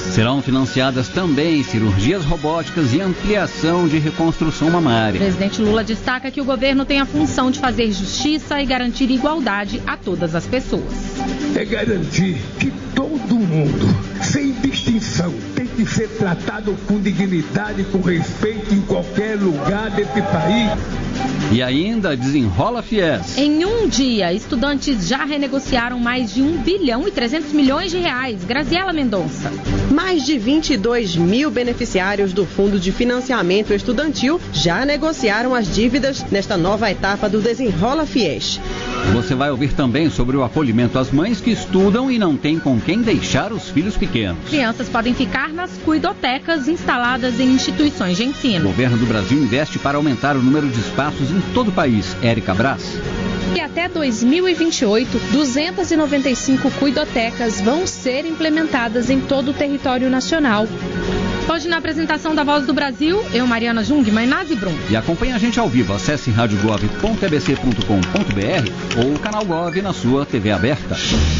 Serão financiadas também cirurgias robóticas e ampliação de reconstrução mamária. O presidente Lula destaca que o governo tem a função de fazer justiça e garantir igualdade a todas as pessoas. É garantir que todo mundo, sem distinção, tem que ser tratado com dignidade, com respeito em qualquer lugar desse país. E ainda Desenrola Fies. Em um dia, estudantes já renegociaram mais de 1 bilhão e 300 milhões de reais. Graziela Mendonça. Mais de 22 mil beneficiários do Fundo de Financiamento Estudantil já negociaram as dívidas nesta nova etapa do Desenrola Fies. Você vai ouvir também sobre o acolhimento às mães que estudam e não têm com quem deixar os filhos pequenos. Crianças podem ficar nas cuidotecas instaladas em instituições de ensino. O governo do Brasil investe para aumentar o número de espaços em todo o país. Érica Brás. E até 2028, 295 cuidotecas vão ser implementadas em todo o território nacional. Hoje na apresentação da Voz do Brasil, eu, Mariana Jungmann e Nazi Brum. E acompanhe a gente ao vivo, acesse radiogov.tbc.com.br ou o canal Gov na sua TV aberta.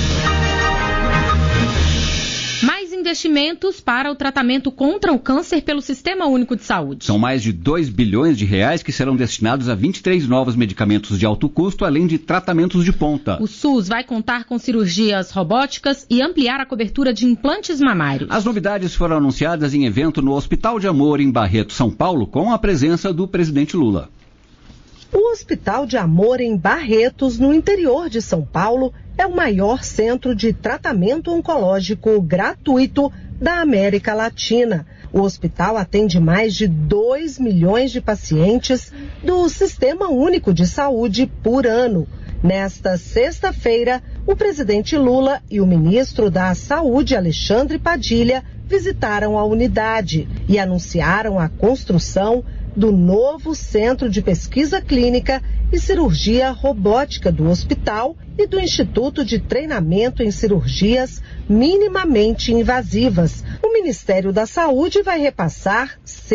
Mais investimentos para o tratamento contra o câncer pelo Sistema Único de Saúde. São mais de 2 bilhões de reais que serão destinados a 23 novos medicamentos de alto custo, além de tratamentos de ponta. O SUS vai contar com cirurgias robóticas e ampliar a cobertura de implantes mamários. As novidades foram anunciadas em evento no Hospital de Amor, em Barreto, São Paulo, com a presença do presidente Lula. O Hospital de Amor, em Barretos, no interior de São Paulo, é o maior centro de tratamento oncológico gratuito da América Latina. O hospital atende mais de 2 milhões de pacientes do Sistema Único de Saúde por ano. Nesta sexta-feira, o presidente Lula e o ministro da Saúde, Alexandre Padilha, visitaram a unidade e anunciaram a construção do novo Centro de Pesquisa Clínica e Cirurgia Robótica do hospital e do Instituto de Treinamento em Cirurgias Minimamente Invasivas. O Ministério da Saúde vai repassar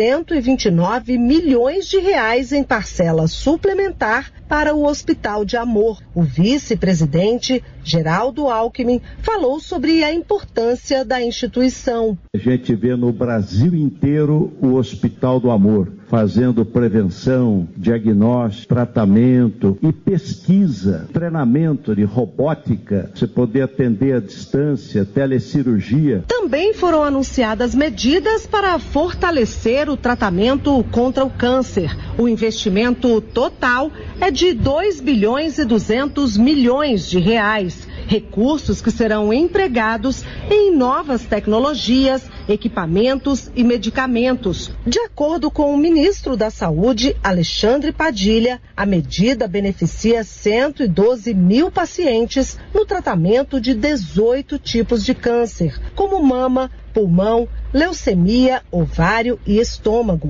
129 milhões de reais em parcela suplementar para o Hospital de Amor. O vice-presidente, Geraldo Alckmin, falou sobre a importância da instituição. A gente vê no Brasil inteiro o Hospital do Amor, fazendo prevenção, diagnóstico, tratamento e pesquisa, treinamento de robótica, você poder atender à distância, telecirurgia. Também foram anunciadas medidas para fortalecer o tratamento contra o câncer. O investimento total é de 2 bilhões e 200 milhões de reais. Recursos que serão empregados em novas tecnologias, equipamentos e medicamentos. De acordo com o ministro da Saúde, Alexandre Padilha, a medida beneficia 112 mil pacientes no tratamento de 18 tipos de câncer, como mama, pulmão, leucemia, ovário e estômago.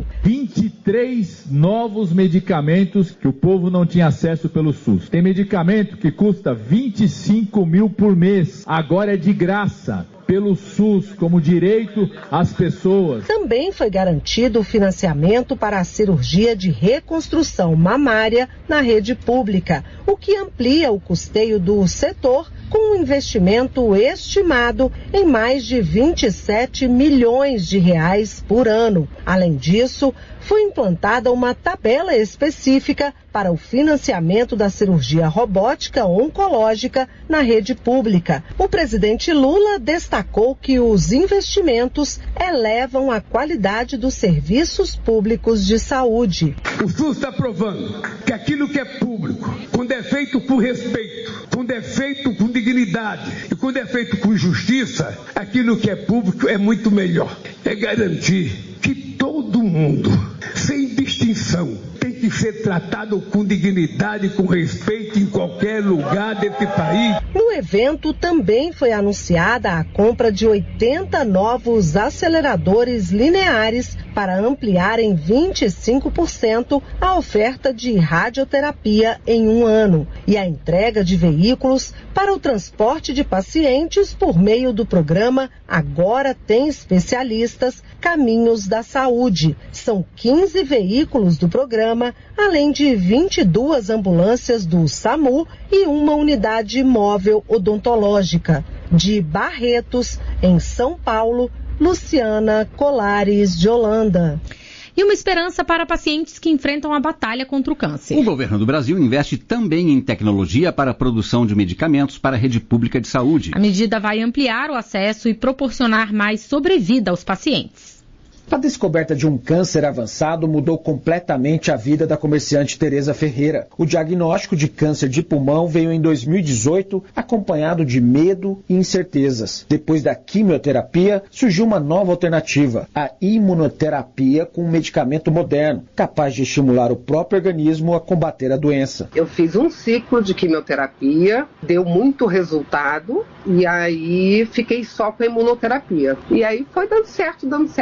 23 novos medicamentos que o povo não tinha acesso pelo SUS. Tem medicamento que custa 25 mil por mês, agora é de graça pelo SUS, como direito às pessoas. Também foi garantido o financiamento para a cirurgia de reconstrução mamária na rede pública, o que amplia o custeio do setor com um investimento estimado em mais de 27 milhões de reais por ano. Além disso, foi implantada uma tabela específica para o financiamento da cirurgia robótica oncológica na rede pública. O presidente Lula destacou que os investimentos elevam a qualidade dos serviços públicos de saúde. O SUS está provando que aquilo que é público, quando é feito por respeito, quando é feito com dignidade e quando é feito com justiça, aquilo que é público é muito melhor. É garantir que todo mundo, sem distinção, tem que ser tratado com dignidade, com respeito em qualquer lugar desse país. No evento também foi anunciada a compra de 80 novos aceleradores lineares para ampliar em 25% a oferta de radioterapia em um ano e a entrega de veículos para o transporte de pacientes por meio do programa Agora Tem Especialistas Caminhos da Saúde. São 15 veículos do programa, além de 22 ambulâncias do SAMU e uma unidade móvel odontológica. De Barretos, em São Paulo, Luciana Colares de Holanda. E uma esperança para pacientes que enfrentam a batalha contra o câncer. O governo do Brasil investe também em tecnologia para a produção de medicamentos para a rede pública de saúde. A medida vai ampliar o acesso e proporcionar mais sobrevida aos pacientes. A descoberta de um câncer avançado mudou completamente a vida da comerciante Tereza Ferreira. O diagnóstico de câncer de pulmão veio em 2018, acompanhado de medo e incertezas. Depois da quimioterapia, surgiu uma nova alternativa, a imunoterapia com um medicamento moderno, capaz de estimular o próprio organismo a combater a doença. Eu fiz um ciclo de quimioterapia, deu muito resultado, e aí fiquei só com a imunoterapia. E aí foi dando certo,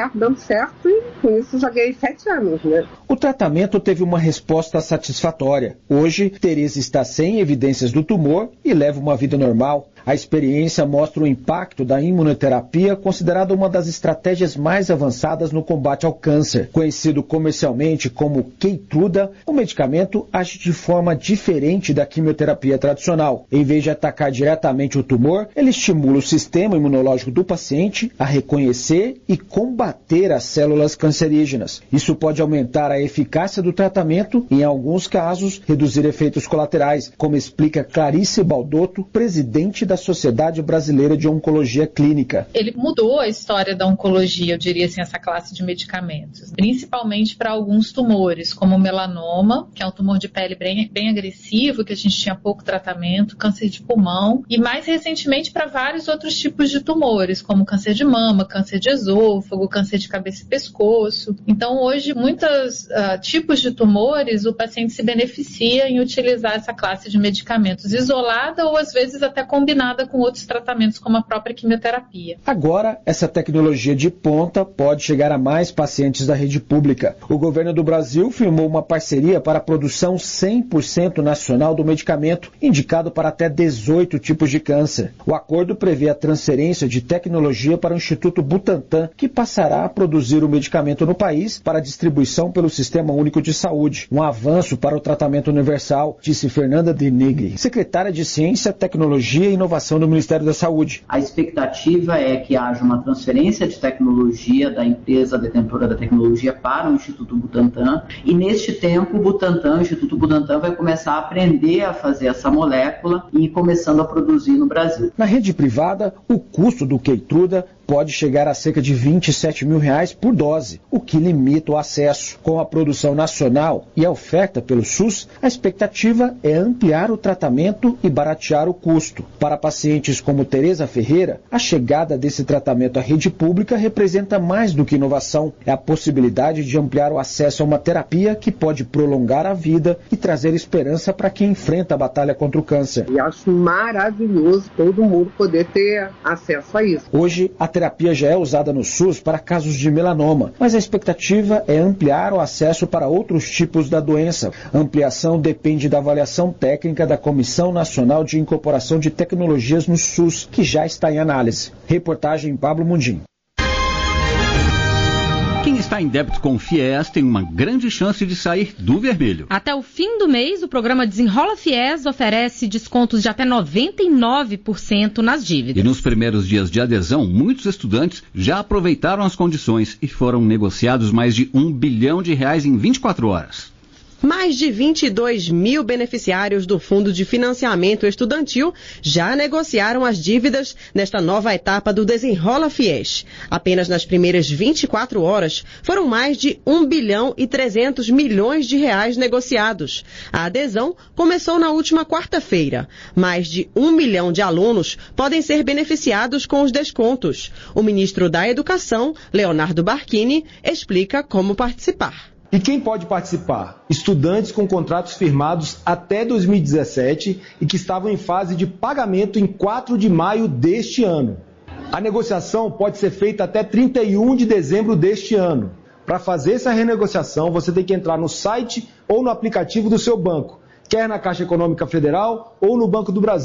e com isso já ganhei 7 anos, né? O tratamento teve uma resposta satisfatória. Hoje, Tereza está sem evidências do tumor e leva uma vida normal. A experiência mostra o impacto da imunoterapia, considerada uma das estratégias mais avançadas no combate ao câncer. Conhecido comercialmente como Keytruda, o medicamento age de forma diferente da quimioterapia tradicional. Em vez de atacar diretamente o tumor, ele estimula o sistema imunológico do paciente a reconhecer e combater as células cancerígenas. Isso pode aumentar a eficácia do tratamento e, em alguns casos, reduzir efeitos colaterais, como explica Clarice Baldotto, presidente da Sociedade Brasileira de Oncologia Clínica. Ele mudou a história da oncologia, eu diria assim, essa classe de medicamentos, principalmente para alguns tumores, como o melanoma, que é um tumor de pele bem agressivo, que a gente tinha pouco tratamento, câncer de pulmão, e mais recentemente para vários outros tipos de tumores, como câncer de mama, câncer de esôfago, câncer de cabeça e pescoço. Então, hoje, muitos tipos de tumores, o paciente se beneficia em utilizar essa classe de medicamentos isolada ou, às vezes, até combinada com outros tratamentos, como a própria quimioterapia. Agora, essa tecnologia de ponta pode chegar a mais pacientes da rede pública. O governo do Brasil firmou uma parceria para a produção 100% nacional do medicamento, indicado para até 18 tipos de câncer. O acordo prevê a transferência de tecnologia para o Instituto Butantan, que passará a produzir o medicamento no país para distribuição pelo Sistema Único de Saúde. Um avanço para o tratamento universal, disse Fernanda Denigri, secretária de Ciência, Tecnologia e Inovação do Ministério da Saúde. A expectativa é que haja uma transferência de tecnologia da empresa detentora da tecnologia para o Instituto Butantan, e neste tempo o Instituto Butantan vai começar a aprender a fazer essa molécula e ir começando a produzir no Brasil. Na rede privada, o custo do Keytruda pode chegar a cerca de R$27 mil por dose, o que limita o acesso. Com a produção nacional e a oferta pelo SUS, a expectativa é ampliar o tratamento e baratear o custo. Para pacientes como Tereza Ferreira, a chegada desse tratamento à rede pública representa mais do que inovação. É a possibilidade de ampliar o acesso a uma terapia que pode prolongar a vida e trazer esperança para quem enfrenta a batalha contra o câncer. E acho maravilhoso todo mundo poder ter acesso a isso. Hoje, a terapia já é usada no SUS para casos de melanoma, mas a expectativa é ampliar o acesso para outros tipos da doença. A ampliação depende da avaliação técnica da Comissão Nacional de Incorporação de Tecnologias no SUS, que já está em análise. Reportagem Pablo Mundim. Quem está em débito com o FIES tem uma grande chance de sair do vermelho. Até o fim do mês, o programa Desenrola FIES oferece descontos de até 99% nas dívidas. E nos primeiros dias de adesão, muitos estudantes já aproveitaram as condições e foram negociados mais de R$1 bilhão em 24 horas. Mais de 22 mil beneficiários do Fundo de Financiamento Estudantil já negociaram as dívidas nesta nova etapa do Desenrola FIES. Apenas nas primeiras 24 horas foram mais de R$1 bilhão e 300 milhões negociados. A adesão começou na última quarta-feira. Mais de 1 milhão de alunos podem ser beneficiados com os descontos. O ministro da Educação, Leonardo Barquini, explica como participar. E quem pode participar? Estudantes com contratos firmados até 2017 e que estavam em fase de pagamento em 4 de maio deste ano. A negociação pode ser feita até 31 de dezembro deste ano. Para fazer essa renegociação, você tem que entrar no site ou no aplicativo do seu banco, quer na Caixa Econômica Federal ou no Banco do Brasil.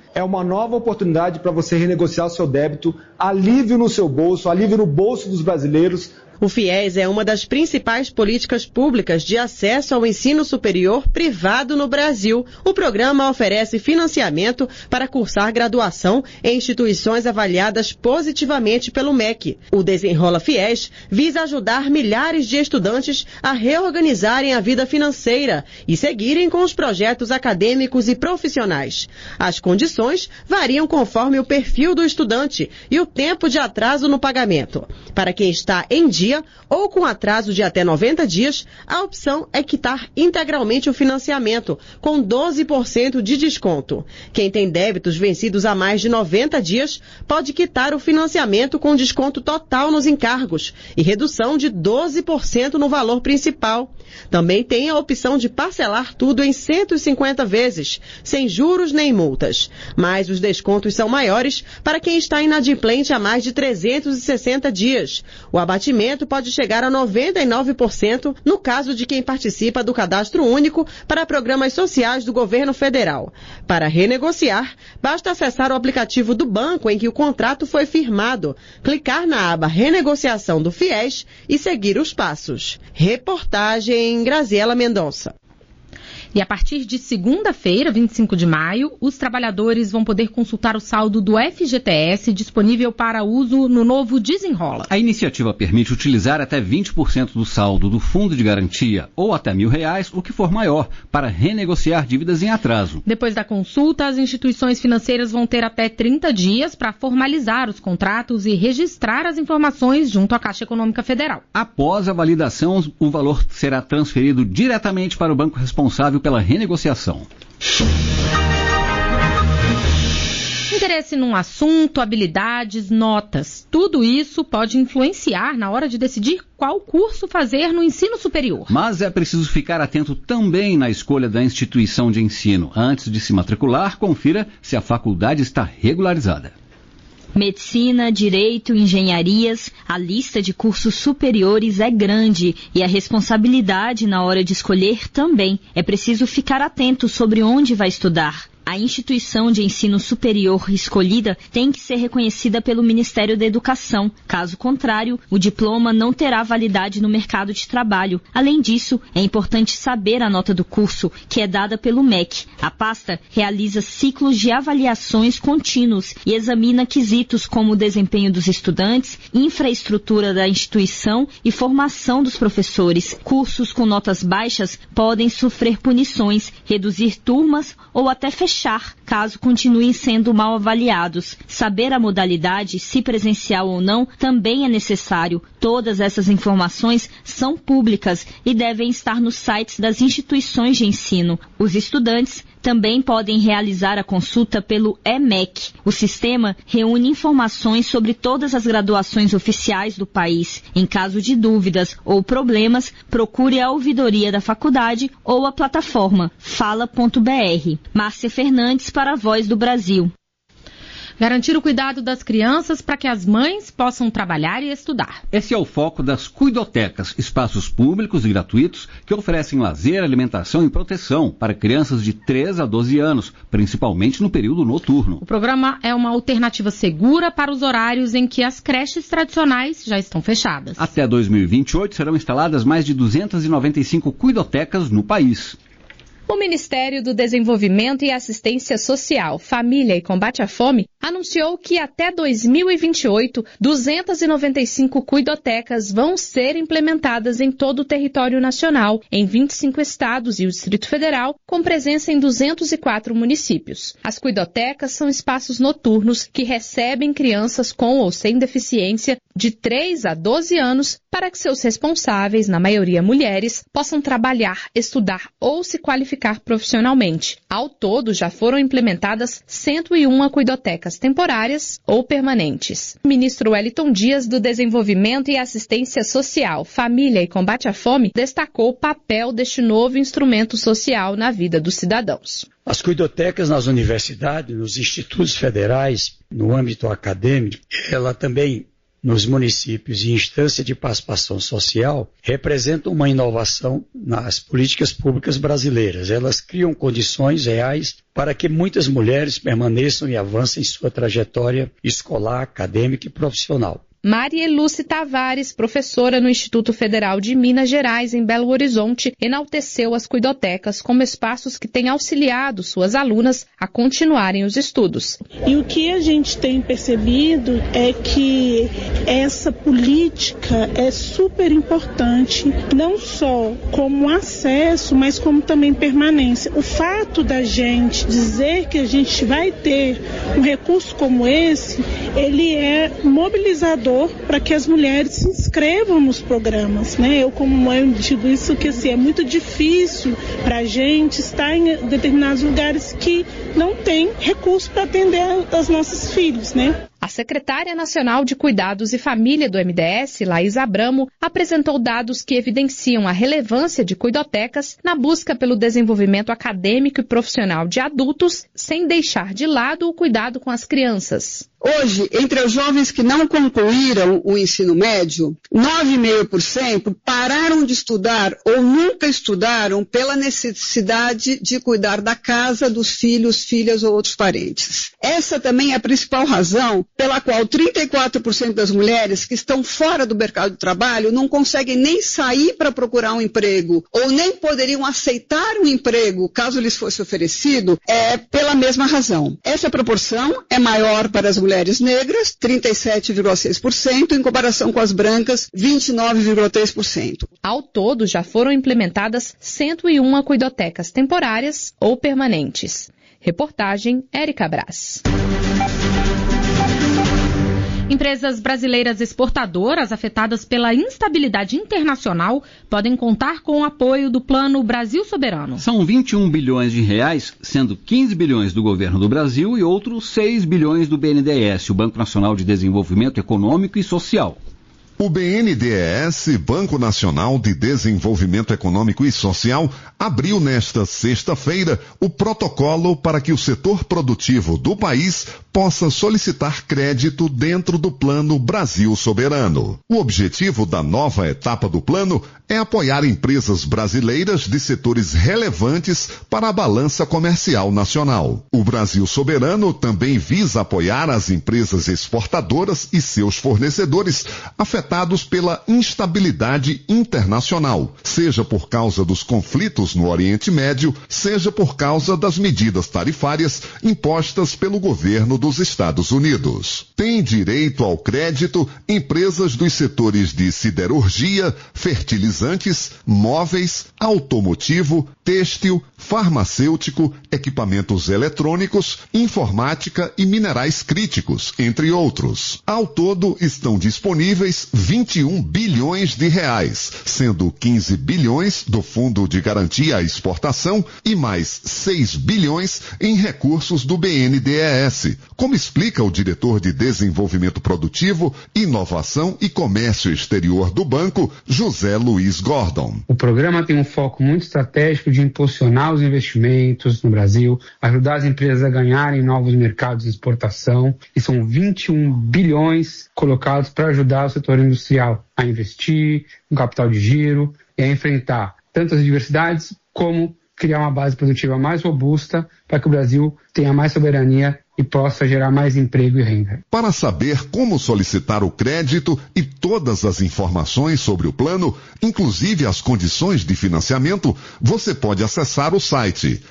É uma nova oportunidade para você renegociar o seu débito, alívio no seu bolso, alívio no bolso dos brasileiros. O FIES é uma das principais políticas públicas de acesso ao ensino superior privado no Brasil. O programa oferece financiamento para cursar graduação em instituições avaliadas positivamente pelo MEC. O Desenrola FIES visa ajudar milhares de estudantes a reorganizarem a vida financeira e seguirem com os projetos acadêmicos e profissionais. As condições variam conforme o perfil do estudante e o tempo de atraso no pagamento. Para quem está em dia ou com atraso de até 90 dias, a opção é quitar integralmente o financiamento, com 12% de desconto. Quem tem débitos vencidos há mais de 90 dias pode quitar o financiamento com desconto total nos encargos e redução de 12% no valor principal. Também tem a opção de parcelar tudo em 150 vezes, sem juros nem multas. Mas os descontos são maiores para quem está inadimplente há mais de 360 dias. O abatimento pode chegar a 99% no caso de quem participa do Cadastro Único para programas sociais do governo federal. Para renegociar, basta acessar o aplicativo do banco em que o contrato foi firmado, clicar na aba Renegociação do FIES e seguir os passos. Reportagem Graziela Mendonça. E a partir de segunda-feira, 25 de maio, os trabalhadores vão poder consultar o saldo do FGTS disponível para uso no novo Desenrola. A iniciativa permite utilizar até 20% do saldo do fundo de garantia ou até R$1.000, o que for maior, para renegociar dívidas em atraso. Depois da consulta, as instituições financeiras vão ter até 30 dias para formalizar os contratos e registrar as informações junto à Caixa Econômica Federal. Após a validação, o valor será transferido diretamente para o banco responsável pela renegociação. Interesse num assunto, habilidades, notas, tudo isso pode influenciar na hora de decidir qual curso fazer no ensino superior. Mas é preciso ficar atento também na escolha da instituição de ensino. Antes de se matricular, confira se a faculdade está regularizada. Medicina, direito, engenharias, a lista de cursos superiores é grande e a responsabilidade na hora de escolher também. É preciso ficar atento sobre onde vai estudar. A instituição de ensino superior escolhida tem que ser reconhecida pelo Ministério da Educação. Caso contrário, o diploma não terá validade no mercado de trabalho. Além disso, é importante saber a nota do curso, que é dada pelo MEC. A pasta realiza ciclos de avaliações contínuos e examina quesitos como o desempenho dos estudantes, infraestrutura da instituição e formação dos professores. Cursos com notas baixas podem sofrer punições, reduzir turmas ou até fechar, caso continuem sendo mal avaliados. Saber a modalidade, se presencial ou não, também é necessário. Todas essas informações são públicas e devem estar nos sites das instituições de ensino. Os estudantes também podem realizar a consulta pelo EMEC. O sistema reúne informações sobre todas as graduações oficiais do país. Em caso de dúvidas ou problemas, procure a ouvidoria da faculdade ou a plataforma fala.br. Márcia Fernandes para a Voz do Brasil. Garantir o cuidado das crianças para que as mães possam trabalhar e estudar. Esse é o foco das cuidotecas, espaços públicos e gratuitos que oferecem lazer, alimentação e proteção para crianças de 3 a 12 anos, principalmente no período noturno. O programa é uma alternativa segura para os horários em que as creches tradicionais já estão fechadas. Até 2028 serão instaladas mais de 295 cuidotecas no país. O Ministério do Desenvolvimento e Assistência Social, Família e Combate à Fome anunciou que até 2028, 295 cuidotecas vão ser implementadas em todo o território nacional, em 25 estados e o Distrito Federal, com presença em 204 municípios. As cuidotecas são espaços noturnos que recebem crianças com ou sem deficiência de 3 a 12 anos para que seus responsáveis, na maioria mulheres, possam trabalhar, estudar ou se qualificar profissionalmente. Ao todo, já foram implementadas 101 cuidotecas temporárias ou permanentes. O ministro Wellington Dias, do Desenvolvimento e Assistência Social, Família e Combate à Fome, destacou o papel deste novo instrumento social na vida dos cidadãos. As cuidotecas nas universidades, nos institutos federais, no âmbito acadêmico, ela também nos municípios e instância de participação social representam uma inovação nas políticas públicas brasileiras. Elas criam condições reais para que muitas mulheres permaneçam e avancem em sua trajetória escolar, acadêmica e profissional. Maria Lúcia Tavares, professora no Instituto Federal de Minas Gerais, em Belo Horizonte, enalteceu as cuidotecas como espaços que têm auxiliado suas alunas a continuarem os estudos. E o que a gente tem percebido é que essa política é super importante, não só como acesso, mas como também permanência. O fato da gente dizer que a gente vai ter um recurso como esse, ele é mobilizador para que as mulheres se inscrevam nos programas, né? Eu, como mãe, digo isso que assim, é muito difícil para a gente estar em determinados lugares que não tem recurso para atender aos nossos filhos, né? A secretária nacional de Cuidados e Família do MDS, Laís Abramo, apresentou dados que evidenciam a relevância de cuidotecas na busca pelo desenvolvimento acadêmico e profissional de adultos, sem deixar de lado o cuidado com as crianças. Hoje, entre os jovens que não concluíram o ensino médio, 9,5% pararam de estudar ou nunca estudaram pela necessidade de cuidar da casa, dos filhos, filhas ou outros parentes. Essa também é a principal razão pela qual 34% das mulheres que estão fora do mercado de trabalho não conseguem nem sair para procurar um emprego ou nem poderiam aceitar um emprego caso lhes fosse oferecido, pela mesma razão. Essa proporção é maior para as mulheres negras, 37,6%, em comparação com as brancas, 29,3%. Ao todo, já foram implementadas 101 cuidotecas temporárias ou permanentes. Reportagem Érica Brás. Empresas brasileiras exportadoras afetadas pela instabilidade internacional podem contar com o apoio do Plano Brasil Soberano. São 21 bilhões de reais, sendo 15 bilhões do governo do Brasil e outros 6 bilhões do BNDES, o Banco Nacional de Desenvolvimento Econômico e Social. O BNDES, Banco Nacional de Desenvolvimento Econômico e Social, abriu nesta sexta-feira o protocolo para que o setor produtivo do país possa solicitar crédito dentro do Plano Brasil Soberano. O objetivo da nova etapa do plano é apoiar empresas brasileiras de setores relevantes para a balança comercial nacional. O Brasil Soberano também visa apoiar as empresas exportadoras e seus fornecedores afetados pela instabilidade internacional, seja por causa dos conflitos no Oriente Médio, seja por causa das medidas tarifárias impostas pelo governo dos Estados Unidos. Tem direito ao crédito empresas dos setores de siderurgia, fertilizantes, móveis, automotivo, têxtil, farmacêutico, equipamentos eletrônicos, informática e minerais críticos, entre outros. Ao todo, estão disponíveis 21 bilhões de reais, sendo 15 bilhões do Fundo de Garantia à Exportação e mais 6 bilhões em recursos do BNDES, como explica o diretor de Desenvolvimento Produtivo, Inovação e Comércio Exterior do banco, José Luiz Gordon. O programa tem um foco muito estratégico de impulsionar os investimentos no Brasil, ajudar as empresas a ganharem novos mercados de exportação, e são 21 bilhões colocados para ajudar o setor industrial a investir no capital de giro e a enfrentar tanto as adversidades como criar uma base produtiva mais robusta para que o Brasil tenha mais soberania e possa gerar mais emprego e renda. Para saber como solicitar o crédito e todas as informações sobre o plano, inclusive as condições de financiamento, você pode acessar o site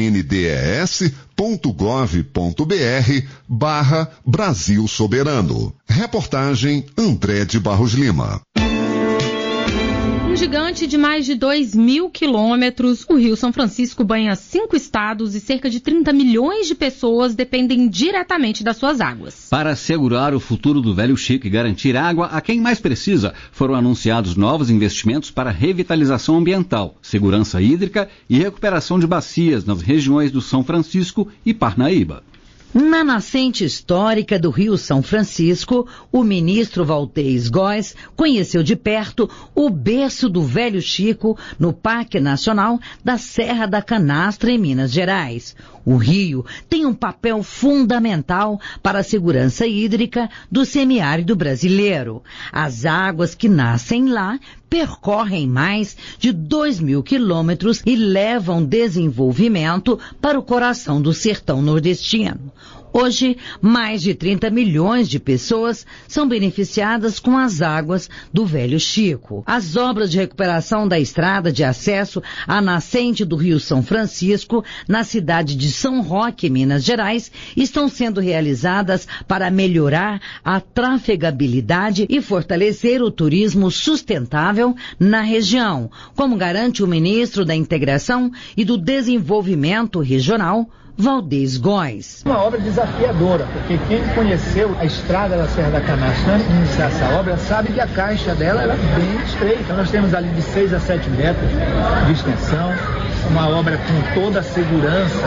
bndes.gov.br/Brasil Soberano. Reportagem André de Barros Lima. Um gigante de mais de 2.000 quilômetros, o Rio São Francisco banha 5 estados e cerca de 30 milhões de pessoas dependem diretamente das suas águas. Para assegurar o futuro do Velho Chico e garantir água a quem mais precisa, foram anunciados novos investimentos para revitalização ambiental, segurança hídrica e recuperação de bacias nas regiões do São Francisco e Parnaíba. Na nascente histórica do Rio São Francisco, o ministro Valdez Góes conheceu de perto o berço do Velho Chico no Parque Nacional da Serra da Canastra, em Minas Gerais. O rio tem um papel fundamental para a segurança hídrica do semiárido brasileiro. As águas que nascem lá percorrem mais de 2.000 quilômetros e levam desenvolvimento para o coração do sertão nordestino. Hoje, mais de 30 milhões de pessoas são beneficiadas com as águas do Velho Chico. As obras de recuperação da estrada de acesso à nascente do Rio São Francisco, na cidade de São Roque, Minas Gerais, estão sendo realizadas para melhorar a trafegabilidade e fortalecer o turismo sustentável na região, como garante o ministro da Integração e do Desenvolvimento Regional, Valdez Góes. Uma obra desafiadora, porque quem conheceu a estrada da Serra da Canastra antes de iniciar essa obra sabe que a caixa dela era bem estreita. Nós temos ali de 6 a 7 metros de extensão, uma obra com toda a segurança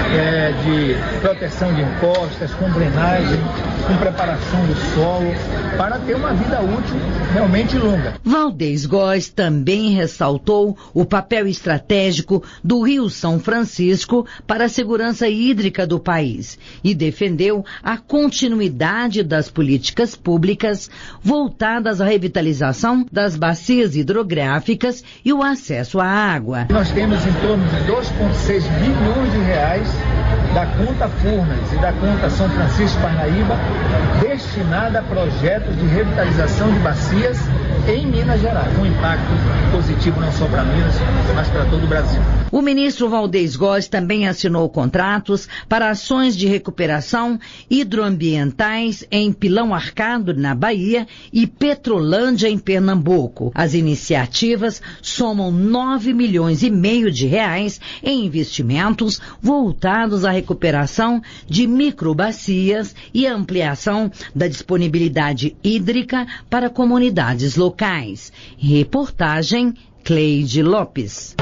de proteção de encostas, com drenagem, com preparação do solo, para ter uma vida útil realmente longa. Valdez Góes também ressaltou o papel estratégico do Rio São Francisco para a segurança hídrica do país e defendeu a continuidade das políticas públicas voltadas à revitalização das bacias hidrográficas e o acesso à água. Nós temos em torno de 2,6 bilhões de reais da conta Furnas e da conta São Francisco Parnaíba destinada a projetos de revitalização de bacias em Minas Gerais, um impacto positivo não só para Minas, mas para todo o Brasil. O ministro Valdez Góes também assinou contratos para ações de recuperação hidroambientais em Pilão Arcado, na Bahia, e Petrolândia, em Pernambuco. As iniciativas somam 9 milhões e meio de reais em investimentos voltados à recuperação de microbacias e ampliação da disponibilidade hídrica para comunidades locais. Reportagem Cleide Lopes.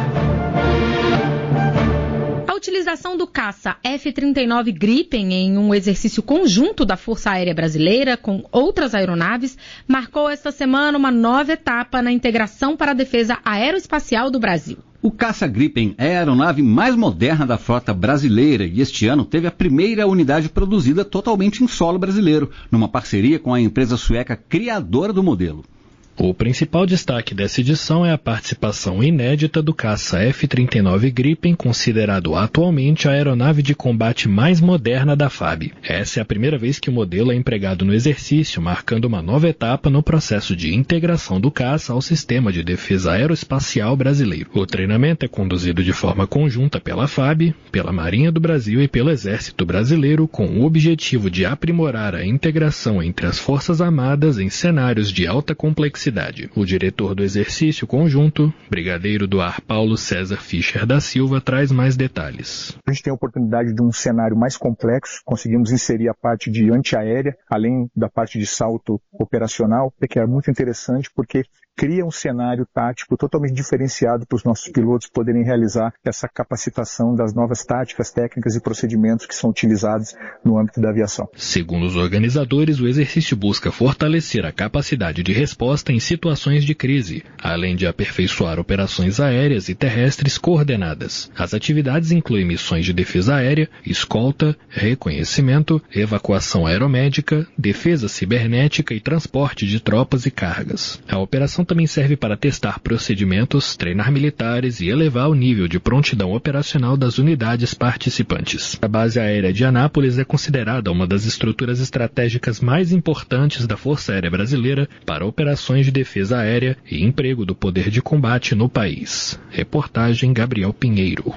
A utilização do caça F-39 Gripen em um exercício conjunto da Força Aérea Brasileira com outras aeronaves marcou esta semana uma nova etapa na integração para a defesa aeroespacial do Brasil. O caça Gripen é a aeronave mais moderna da frota brasileira e este ano teve a primeira unidade produzida totalmente em solo brasileiro, numa parceria com a empresa sueca criadora do modelo. O principal destaque dessa edição é a participação inédita do caça F-39 Gripen, considerado atualmente a aeronave de combate mais moderna da FAB. Essa é a primeira vez que o modelo é empregado no exercício, marcando uma nova etapa no processo de integração do caça ao sistema de defesa aeroespacial brasileiro. O treinamento é conduzido de forma conjunta pela FAB, pela Marinha do Brasil e pelo Exército Brasileiro, com o objetivo de aprimorar a integração entre as Forças Armadas em cenários de alta complexidade. O diretor do exercício conjunto, brigadeiro do ar Paulo César Fischer da Silva, traz mais detalhes. A gente tem a oportunidade de um cenário mais complexo, conseguimos inserir a parte de antiaérea, além da parte de salto operacional, que é muito interessante porque cria um cenário tático totalmente diferenciado para os nossos pilotos poderem realizar essa capacitação das novas táticas, técnicas e procedimentos que são utilizados no âmbito da aviação. Segundo os organizadores, o exercício busca fortalecer a capacidade de resposta em situações de crise, além de aperfeiçoar operações aéreas e terrestres coordenadas. As atividades incluem missões de defesa aérea, escolta, reconhecimento, evacuação aeromédica, defesa cibernética e transporte de tropas e cargas. A operação também serve para testar procedimentos, treinar militares e elevar o nível de prontidão operacional das unidades participantes. A base aérea de Anápolis é considerada uma das estruturas estratégicas mais importantes da Força Aérea Brasileira para operações de defesa aérea e emprego do poder de combate no país. Reportagem Gabriel Pinheiro.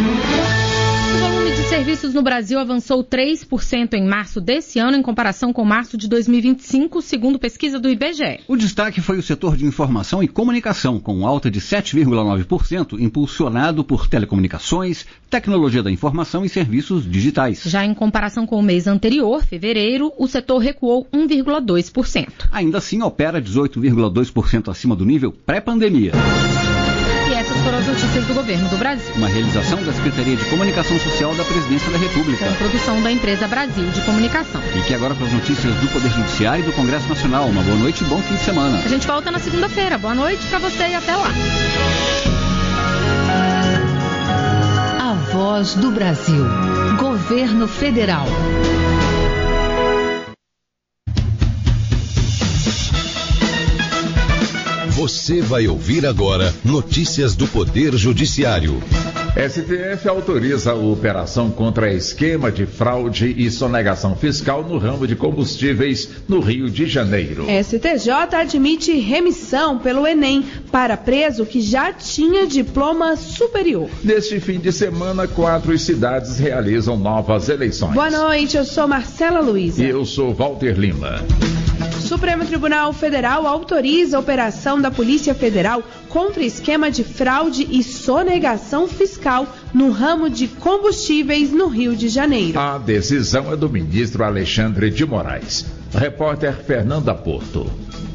O volume de serviços no Brasil avançou 3% em março desse ano, em comparação com março de 2025, segundo pesquisa do IBGE. O destaque foi o setor de informação e comunicação, com alta de 7,9%, impulsionado por telecomunicações, tecnologia da informação e serviços digitais. Já em comparação com o mês anterior, fevereiro, o setor recuou 1,2%. Ainda assim, opera 18,2% acima do nível pré-pandemia. E essas foram as notícias do Governo do Brasil. Uma realização da Secretaria de Comunicação Social da Presidência da República. Com produção da empresa Brasil de Comunicação. Fique agora com as notícias do Poder Judiciário e do Congresso Nacional. Uma boa noite e bom fim de semana. A gente volta na segunda-feira. Boa noite pra você e até lá. A Voz do Brasil. Governo Federal. Você vai ouvir agora notícias do Poder Judiciário. STF autoriza a operação contra esquema de fraude e sonegação fiscal no ramo de combustíveis no Rio de Janeiro. STJ admite remissão pelo Enem para preso que já tinha diploma superior. Neste fim de semana, 4 cidades realizam novas eleições. Boa noite, eu sou Marcela Luiza. E eu sou Walter Lima. Supremo Tribunal Federal autoriza a operação da Polícia Federal contra esquema de fraude e sonegação fiscal no ramo de combustíveis no Rio de Janeiro. A decisão é do ministro Alexandre de Moraes. Repórter Fernanda Porto.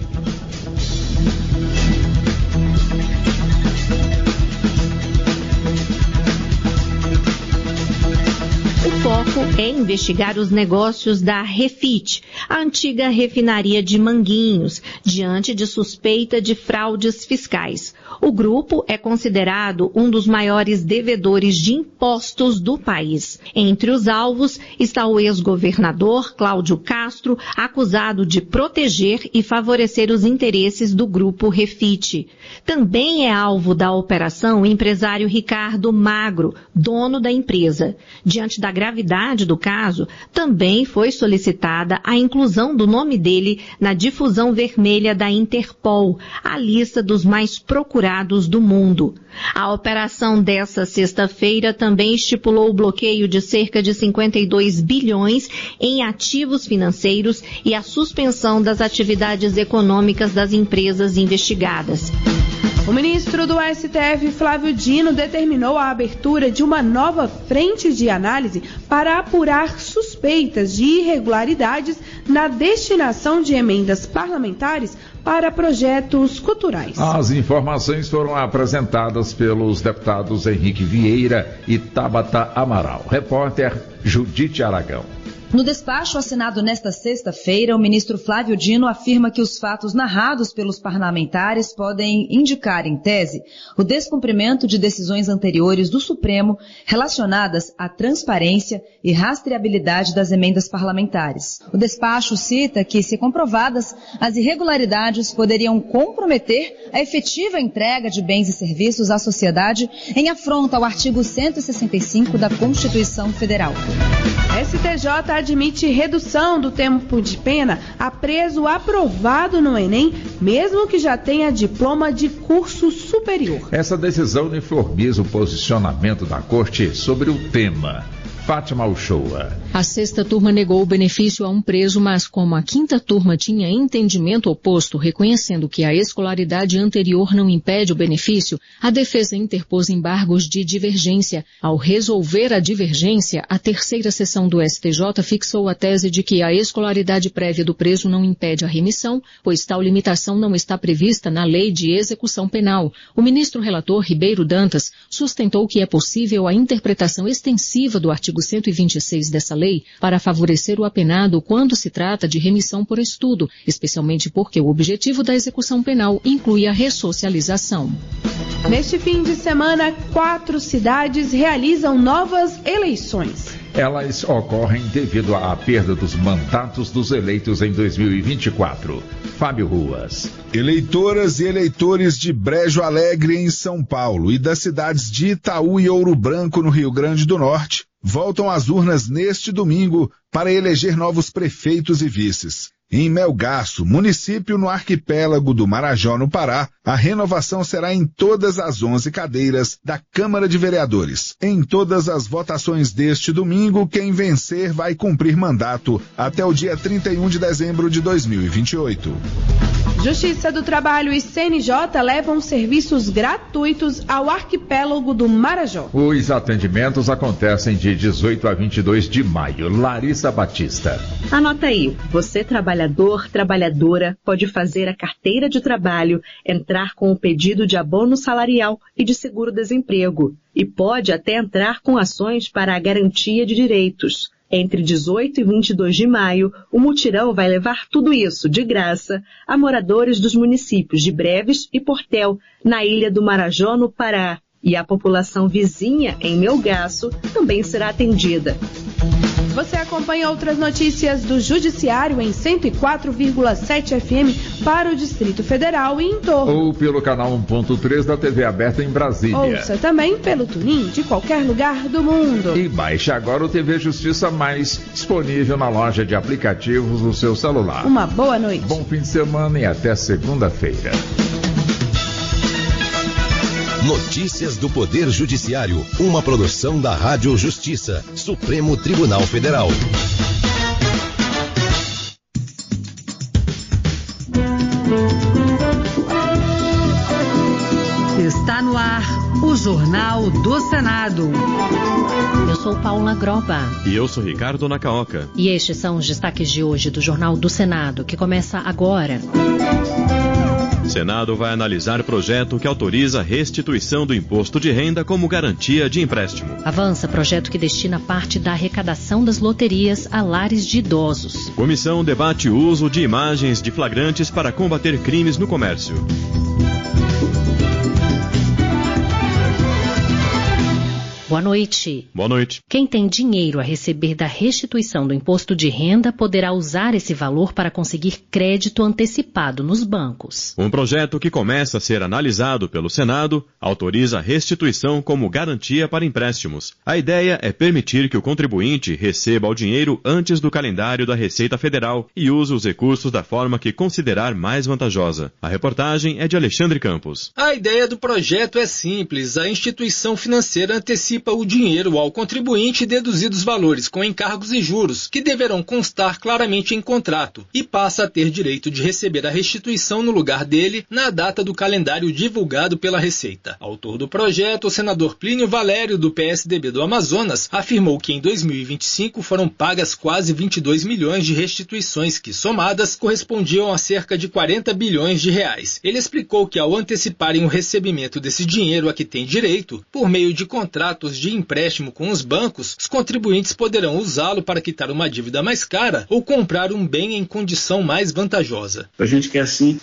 O foco é investigar os negócios da Refit, a antiga refinaria de Manguinhos, diante de suspeita de fraudes fiscais. O grupo é considerado um dos maiores devedores de impostos do país. Entre os alvos está o ex-governador Cláudio Castro, acusado de proteger e favorecer os interesses do grupo Refit. Também é alvo da operação o empresário Ricardo Magro, dono da empresa. Diante da gravidade do caso, também foi solicitada a inclusão do nome dele na difusão vermelha da Interpol, a lista dos mais procurados do mundo. A operação dessa sexta-feira também estipulou o bloqueio de cerca de 52 bilhões em ativos financeiros e a suspensão das atividades econômicas das empresas investigadas. O ministro do STF, Flávio Dino, determinou a abertura de uma nova frente de análise para apurar suspeitas de irregularidades na destinação de emendas parlamentares para projetos culturais. As informações foram apresentadas pelos deputados Henrique Vieira e Tabata Amaral. Repórter Judite Aragão. No despacho assinado nesta sexta-feira, o ministro Flávio Dino afirma que os fatos narrados pelos parlamentares podem indicar, em tese, o descumprimento de decisões anteriores do Supremo relacionadas à transparência e rastreabilidade das emendas parlamentares. O despacho cita que, se comprovadas, as irregularidades poderiam comprometer a efetiva entrega de bens e serviços à sociedade em afronta ao artigo 165 da Constituição Federal. STJ admite redução do tempo de pena a preso aprovado no Enem, mesmo que já tenha diploma de curso superior. Essa decisão uniformiza o posicionamento da Corte sobre o tema. Fátima Uchoa. A sexta turma negou o benefício a um preso, mas como a quinta turma tinha entendimento oposto, reconhecendo que a escolaridade anterior não impede o benefício, a defesa interpôs embargos de divergência. Ao resolver a divergência, a terceira sessão do STJ fixou a tese de que a escolaridade prévia do preso não impede a remissão, pois tal limitação não está prevista na Lei de Execução Penal. O ministro relator Ribeiro Dantas sustentou que é possível a interpretação extensiva do artigo 126 dessa lei para favorecer o apenado quando se trata de remissão por estudo, especialmente porque o objetivo da execução penal inclui a ressocialização. Neste fim de semana, 4 cidades realizam novas eleições. Elas ocorrem devido à perda dos mandatos dos eleitos em 2024. Fábio Ruas. Eleitoras e eleitores de Brejo Alegre, em São Paulo, e das cidades de Itaú e Ouro Branco, no Rio Grande do Norte, voltam às urnas neste domingo para eleger novos prefeitos e vices. Em Melgaço, município no arquipélago do Marajó, no Pará, a renovação será em todas as 11 cadeiras da Câmara de Vereadores. Em todas as votações deste domingo, quem vencer vai cumprir mandato até o dia 31 de dezembro de 2028. Justiça do Trabalho e CNJ levam serviços gratuitos ao arquipélago do Marajó. Os atendimentos acontecem de 18 a 22 de maio. Larissa Batista. Anota aí, você trabalha trabalhador, trabalhadora pode fazer a carteira de trabalho, entrar com o pedido de abono salarial e de seguro-desemprego e pode até entrar com ações para a garantia de direitos. Entre 18 e 22 de maio, o mutirão vai levar tudo isso, de graça, a moradores dos municípios de Breves e Portel, na Ilha do Marajó, no Pará. E a população vizinha, em Melgaço, também será atendida. Você acompanha outras notícias do Judiciário em 104,7 FM para o Distrito Federal e em torno. Ou pelo canal 1.3 da TV aberta em Brasília. Ouça também pelo TuneIn de qualquer lugar do mundo. E baixe agora o TV Justiça Mais, disponível na loja de aplicativos do seu celular. Uma boa noite. Bom fim de semana e até segunda-feira. Notícias do Poder Judiciário, uma produção da Rádio Justiça, Supremo Tribunal Federal. Está no ar o Jornal do Senado. Eu sou Paula Groba. E eu sou Ricardo Nacaoca. E estes são os destaques de hoje do Jornal do Senado, que começa agora. Senado vai analisar projeto que autoriza a restituição do imposto de renda como garantia de empréstimo. Avança projeto que destina parte da arrecadação das loterias a lares de idosos. Comissão debate o uso de imagens de flagrantes para combater crimes no comércio. Boa noite. Boa noite. Quem tem dinheiro a receber da restituição do imposto de renda poderá usar esse valor para conseguir crédito antecipado nos bancos. Um projeto que começa a ser analisado pelo Senado autoriza a restituição como garantia para empréstimos. A ideia é permitir que o contribuinte receba o dinheiro antes do calendário da Receita Federal e use os recursos da forma que considerar mais vantajosa. A reportagem é de Alexandre Campos. A ideia do projeto é simples. A instituição financeira antecipa o dinheiro ao contribuinte deduzidos os valores com encargos e juros, que deverão constar claramente em contrato, e passa a ter direito de receber a restituição no lugar dele na data do calendário divulgado pela Receita. Autor do projeto, o senador Plínio Valério, do PSDB do Amazonas, afirmou que em 2025 foram pagas quase 22 milhões de restituições que, somadas, correspondiam a cerca de 40 bilhões de reais. Ele explicou que ao anteciparem o recebimento desse dinheiro a que tem direito, por meio de contratos de empréstimo com os bancos, os contribuintes poderão usá-lo para quitar uma dívida mais cara ou comprar um bem em condição mais vantajosa. A gente quer assim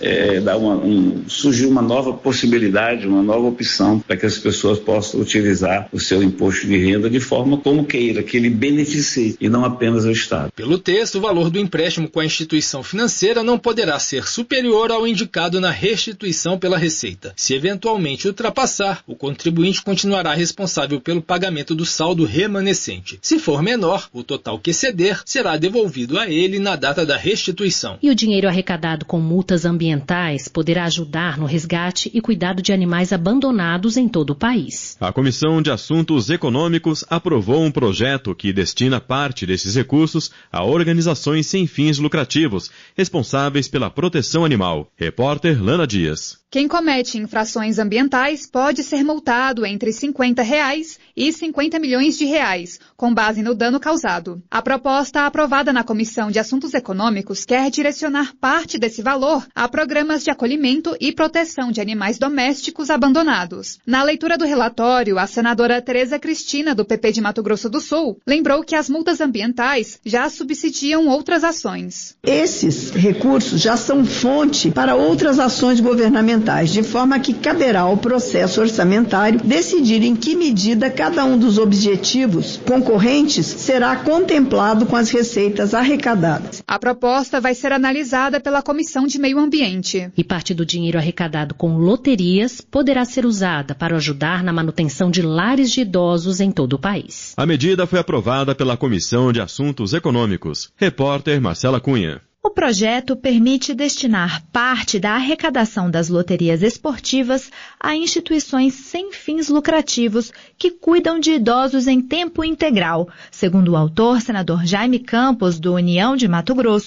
surgir uma nova possibilidade, uma nova opção para que as pessoas possam utilizar o seu imposto de renda de forma como queira, que ele beneficie e não apenas o Estado. Pelo texto, o valor do empréstimo com a instituição financeira não poderá ser superior ao indicado na restituição pela Receita. Se eventualmente ultrapassar, o contribuinte continuará responsável pelo pagamento do saldo remanescente. Se for menor, o total que exceder será devolvido a ele na data da restituição. E o dinheiro arrecadado com multas ambientais poderá ajudar no resgate e cuidado de animais abandonados em todo o país. A Comissão de Assuntos Econômicos aprovou um projeto que destina parte desses recursos a organizações sem fins lucrativos, responsáveis pela proteção animal. Repórter Lana Dias. Quem comete infrações ambientais pode ser multado entre R$ 50 e 50 milhões de reais, com base no dano causado. A proposta aprovada na Comissão de Assuntos Econômicos quer direcionar parte desse valor a programas de acolhimento e proteção de animais domésticos abandonados. Na leitura do relatório, a senadora Tereza Cristina, do PP de Mato Grosso do Sul, lembrou que as multas ambientais já subsidiam outras ações. Esses recursos já são fonte para outras ações governamentais, de forma que caberá ao processo orçamentário decidir em que medida cada um dos objetivos concorrentes será contemplado com as receitas arrecadadas. A proposta vai ser analisada pela Comissão de Meio Ambiente. E parte do dinheiro arrecadado com loterias poderá ser usada para ajudar na manutenção de lares de idosos em todo o país. A medida foi aprovada pela Comissão de Assuntos Econômicos. Repórter Marcela Cunha. O projeto permite destinar parte da arrecadação das loterias esportivas a instituições sem fins lucrativos que cuidam de idosos em tempo integral. Segundo o autor, senador Jaime Campos, do União de Mato Grosso,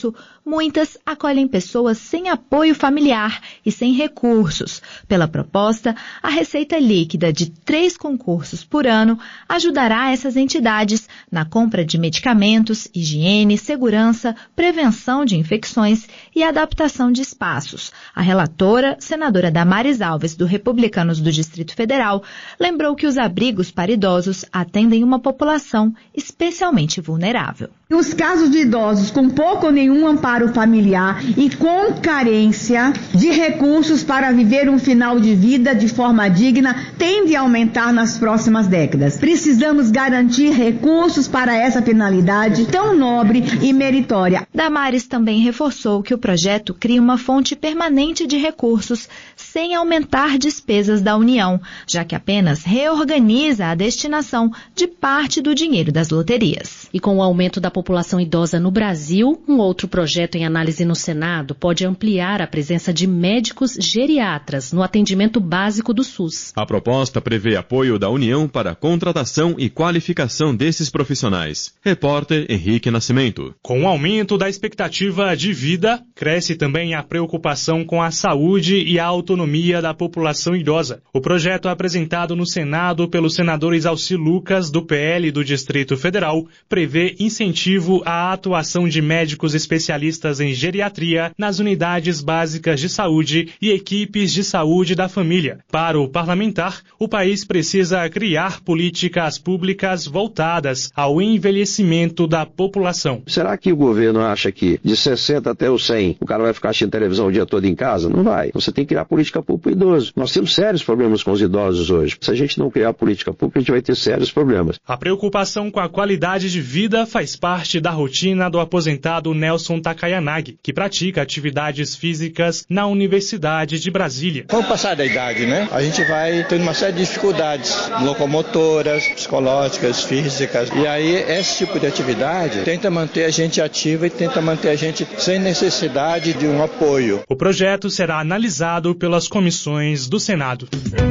muitas acolhem pessoas sem apoio familiar e sem recursos. Pela proposta, a receita líquida de 3 concursos por ano ajudará essas entidades na compra de medicamentos, higiene, segurança, prevenção de infecções e adaptação de espaços. A relatora, senadora Damares Alves, do Republicanos do Distrito Federal, lembrou que os abrigos para idosos atendem uma população especialmente vulnerável. Os casos de idosos com pouco ou nenhum amparo familiar e com carência de recursos para viver um final de vida de forma digna tende a aumentar nas próximas décadas. Precisamos garantir recursos para essa finalidade tão nobre e meritória. Damares também reforçou que o projeto cria uma fonte permanente de recursos sem aumentar despesas da União, já que apenas reorganiza a destinação de parte do dinheiro das loterias. E com o aumento da população idosa no Brasil, um outro projeto em análise no Senado pode ampliar a presença de médicos geriatras no atendimento básico do SUS. A proposta prevê apoio da União para a contratação e qualificação desses profissionais. Repórter Henrique Nascimento. Com o aumento da expectativa de vida, cresce também a preocupação com a saúde e a autonomia da população idosa. O projeto apresentado no Senado pelos senadores Alci Lucas, do PL do Distrito Federal, prevê incentivo à atuação de médicos especialistas em geriatria nas unidades básicas de saúde e equipes de saúde da família. Para o parlamentar, o país precisa criar políticas públicas voltadas ao envelhecimento da população. Será que o governo acha que de 60 até os 100 o cara vai ficar assistindo televisão o dia todo em casa? Não vai. Você tem que criar política pública para o idoso. Nós temos sérios problemas com os idosos hoje. Se a gente não criar política pública, a gente vai ter sérios problemas. A preocupação com a qualidade de vida faz parte da rotina do aposentado Nelson Takayanagi, que pratica atividades físicas na Universidade de Brasília. Com o passar da idade, a gente vai tendo uma série de dificuldades locomotoras, psicológicas, físicas. E aí, esse tipo de atividade tenta manter a gente ativa e tenta manter a gente sem necessidade de um apoio. O projeto será analisado pelas comissões do Senado.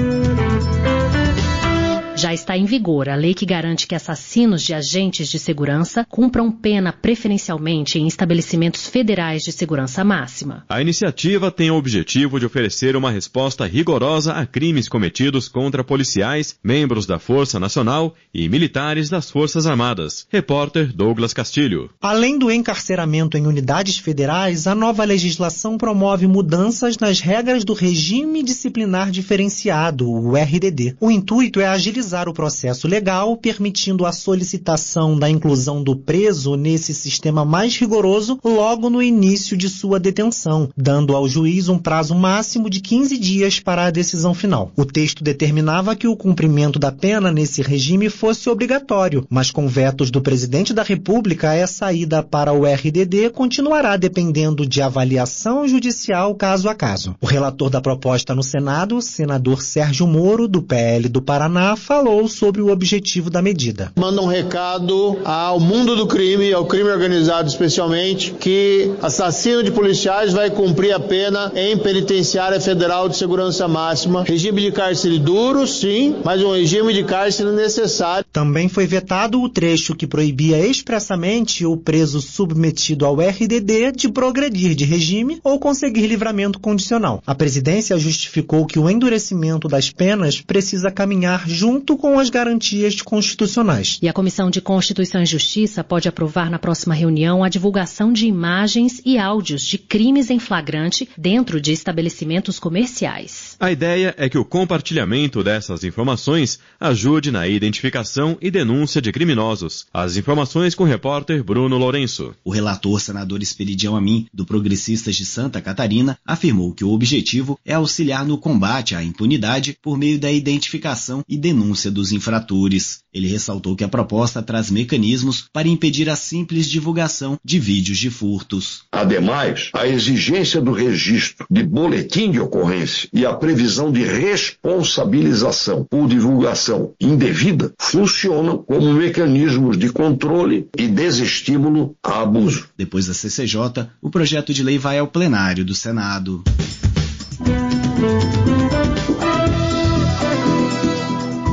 Já está em vigor a lei que garante que assassinos de agentes de segurança cumpram pena preferencialmente em estabelecimentos federais de segurança máxima. A iniciativa tem o objetivo de oferecer uma resposta rigorosa a crimes cometidos contra policiais, membros da Força Nacional e militares das Forças Armadas. Repórter Douglas Castilho. Além do encarceramento em unidades federais, a nova legislação promove mudanças nas regras do Regime Disciplinar Diferenciado, o RDD. O intuito é agilizar o processo legal, permitindo a solicitação da inclusão do preso nesse sistema mais rigoroso logo no início de sua detenção, dando ao juiz um prazo máximo de 15 dias para a decisão final. O texto determinava que o cumprimento da pena nesse regime fosse obrigatório, mas com vetos do presidente da República, essa ida para o RDD continuará dependendo de avaliação judicial caso a caso. O relator da proposta no Senado, senador Sérgio Moro, do PL do Paraná, falou sobre o objetivo da medida. Manda um recado ao mundo do crime, ao crime organizado especialmente, que assassino de policiais vai cumprir a pena em penitenciária federal de segurança máxima. Regime de cárcere duro, sim, mas um regime de cárcere necessário. Também foi vetado o trecho que proibia expressamente o preso submetido ao RDD de progredir de regime ou conseguir livramento condicional. A presidência justificou que o endurecimento das penas precisa caminhar junto com as garantias constitucionais. E a Comissão de Constituição e Justiça pode aprovar na próxima reunião a divulgação de imagens e áudios de crimes em flagrante dentro de estabelecimentos comerciais. A ideia é que o compartilhamento dessas informações ajude na identificação e denúncia de criminosos. As informações com o repórter Bruno Lourenço. O relator senador Esperidião Amin, do Progressistas de Santa Catarina, afirmou que o objetivo é auxiliar no combate à impunidade por meio da identificação e denúncia dos infratores. Ele ressaltou que a proposta traz mecanismos para impedir a simples divulgação de vídeos de furtos. Ademais, a exigência do registro de boletim de ocorrência e a previsão de responsabilização por divulgação indevida funcionam como mecanismos de controle e desestímulo a abuso. Depois da CCJ, o projeto de lei vai ao plenário do Senado. Com trabalho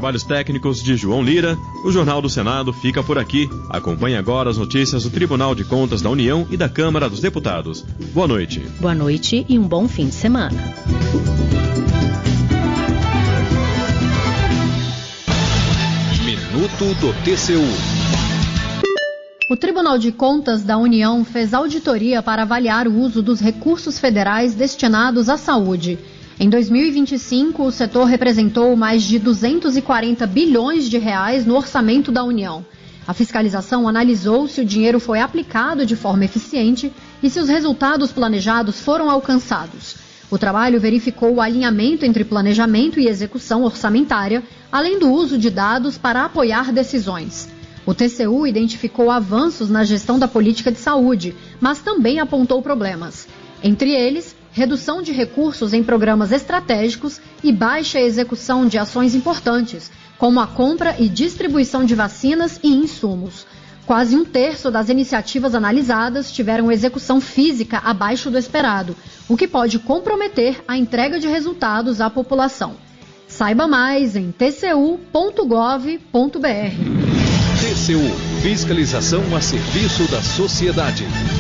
trabalhos técnicos de João Lira, o Jornal do Senado fica por aqui. Acompanhe agora as notícias do Tribunal de Contas da União e da Câmara dos Deputados. Boa noite. Boa noite e um bom fim de semana. Minuto do TCU. O Tribunal de Contas da União fez auditoria para avaliar o uso dos recursos federais destinados à saúde. Em 2025, o setor representou mais de 240 bilhões de reais no orçamento da União. A fiscalização analisou se o dinheiro foi aplicado de forma eficiente e se os resultados planejados foram alcançados. O trabalho verificou o alinhamento entre planejamento e execução orçamentária, além do uso de dados para apoiar decisões. O TCU identificou avanços na gestão da política de saúde, mas também apontou problemas. Entre eles, redução de recursos em programas estratégicos e baixa execução de ações importantes, como a compra e distribuição de vacinas e insumos. Quase um terço das iniciativas analisadas tiveram execução física abaixo do esperado, o que pode comprometer a entrega de resultados à população. Saiba mais em tcu.gov.br. TCU, fiscalização a serviço da sociedade.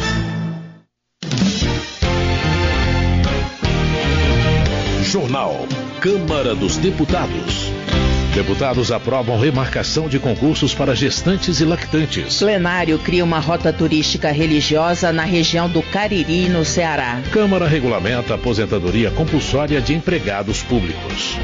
Jornal Câmara dos Deputados. Deputados aprovam remarcação de concursos para gestantes e lactantes. Plenário cria uma rota turística religiosa na região do Cariri, no Ceará. Câmara regulamenta a aposentadoria compulsória de empregados públicos.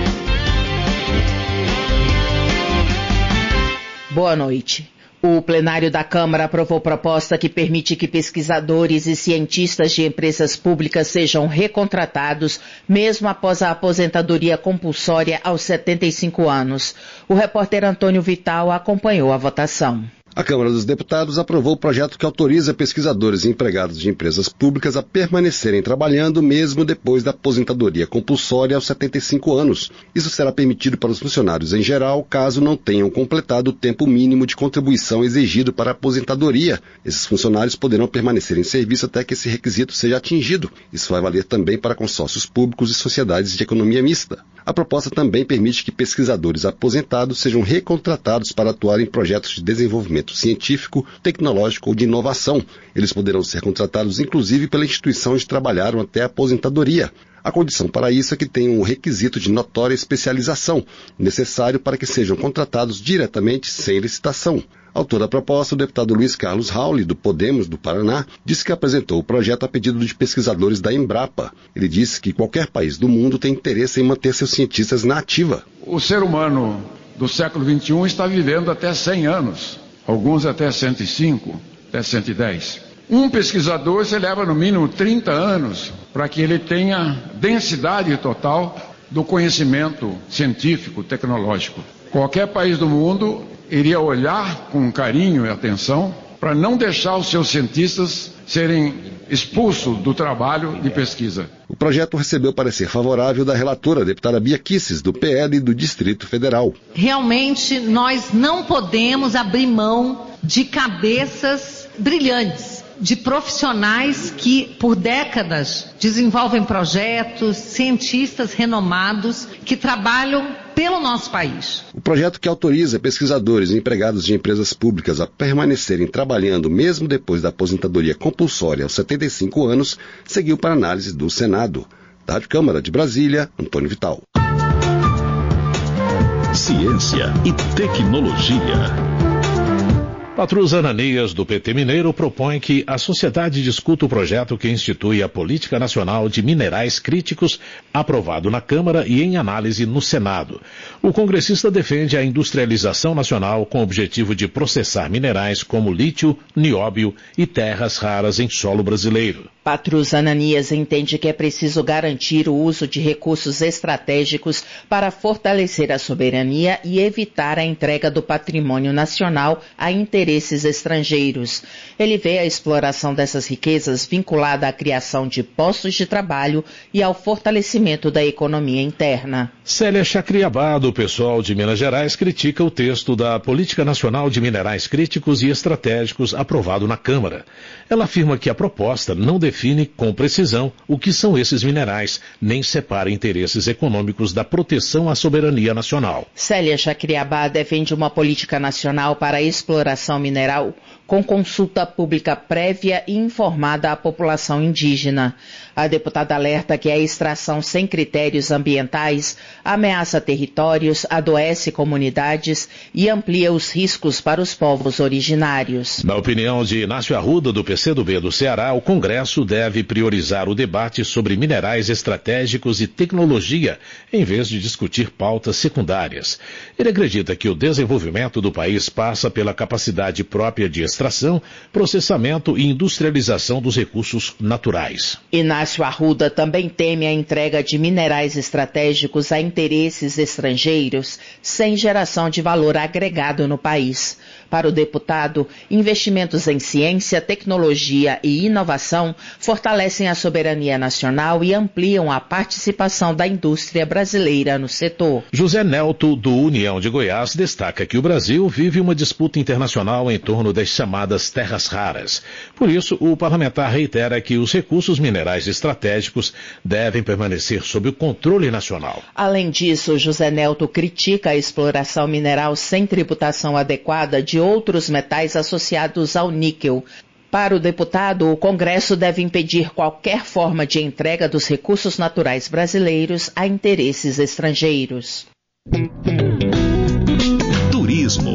Boa noite. O plenário da Câmara aprovou proposta que permite que pesquisadores e cientistas de empresas públicas sejam recontratados, mesmo após a aposentadoria compulsória aos 75 anos. O repórter Antônio Vital acompanhou a votação. A Câmara dos Deputados aprovou o projeto que autoriza pesquisadores e empregados de empresas públicas a permanecerem trabalhando mesmo depois da aposentadoria compulsória aos 75 anos. Isso será permitido para os funcionários em geral, caso não tenham completado o tempo mínimo de contribuição exigido para a aposentadoria. Esses funcionários poderão permanecer em serviço até que esse requisito seja atingido. Isso vai valer também para consórcios públicos e sociedades de economia mista. A proposta também permite que pesquisadores aposentados sejam recontratados para atuar em projetos de desenvolvimento científico, tecnológico ou de inovação. Eles poderão ser contratados inclusive pela instituição onde trabalharam até a aposentadoria. A condição para isso é que tenham um requisito de notória especialização, necessário para que sejam contratados diretamente sem licitação. Autor da proposta, o deputado Luiz Carlos Rauli, do Podemos do Paraná, disse que apresentou o projeto a pedido de pesquisadores da Embrapa. Ele disse que qualquer país do mundo tem interesse em manter seus cientistas na ativa. O ser humano do século XXI está vivendo até 100 anos, alguns até 105, até 110. Um pesquisador se leva no mínimo 30 anos para que ele tenha densidade total do conhecimento científico, tecnológico. Qualquer país do mundo iria olhar com carinho e atenção para não deixar os seus cientistas serem expulsos do trabalho de pesquisa. O projeto recebeu parecer favorável da relatora, a deputada Bia Kicis, do PL do Distrito Federal. Realmente, nós não podemos abrir mão de cabeças brilhantes, de profissionais que, por décadas, desenvolvem projetos, cientistas renomados que trabalham pelo nosso país. O projeto que autoriza pesquisadores e empregados de empresas públicas a permanecerem trabalhando mesmo depois da aposentadoria compulsória aos 75 anos seguiu para análise do Senado. Da Rádio Câmara de Brasília, Antônio Vital. Ciência e tecnologia. Patrus Ananias, do PT Mineiro, propõe que a sociedade discuta o projeto que institui a Política Nacional de Minerais Críticos, aprovado na Câmara e em análise no Senado. O congressista defende a industrialização nacional com o objetivo de processar minerais como lítio, nióbio e terras raras em solo brasileiro. Patrus Ananias entende que é preciso garantir o uso de recursos estratégicos para fortalecer a soberania e evitar a entrega do patrimônio nacional a interesses estrangeiros. Ele vê a exploração dessas riquezas vinculada à criação de postos de trabalho e ao fortalecimento da economia interna. Célia Chacriabá, do PSOL de Minas Gerais, critica o texto da Política Nacional de Minerais Críticos e Estratégicos aprovado na Câmara. Ela afirma que a proposta não define com precisão o que são esses minerais, nem separa interesses econômicos da proteção à soberania nacional. Célia Chacriabá defende uma política nacional para a exploração mineral com consulta pública prévia e informada à população indígena. A deputada alerta que a extração sem critérios ambientais ameaça territórios, adoece comunidades e amplia os riscos para os povos originários. Na opinião de Inácio Arruda, do PCdoB do Ceará, o Congresso deve priorizar o debate sobre minerais estratégicos e tecnologia, em vez de discutir pautas secundárias. Ele acredita que o desenvolvimento do país passa pela capacidade própria de extração, processamento e industrialização dos recursos naturais. Inácio Arruda também teme a entrega de minerais estratégicos a interesses estrangeiros, sem geração de valor agregado no país. Para o deputado, investimentos em ciência, tecnologia e inovação fortalecem a soberania nacional e ampliam a participação da indústria brasileira no setor. José Nelto, do União de Goiás, destaca que o Brasil vive uma disputa internacional em torno das chamadas terras raras. Por isso, o parlamentar reitera que os recursos minerais estratégicos devem permanecer sob o controle nacional. Além disso, José Nelto critica a exploração mineral sem tributação adequada de outros metais associados ao níquel. Para o deputado, o Congresso deve impedir qualquer forma de entrega dos recursos naturais brasileiros a interesses estrangeiros. Turismo.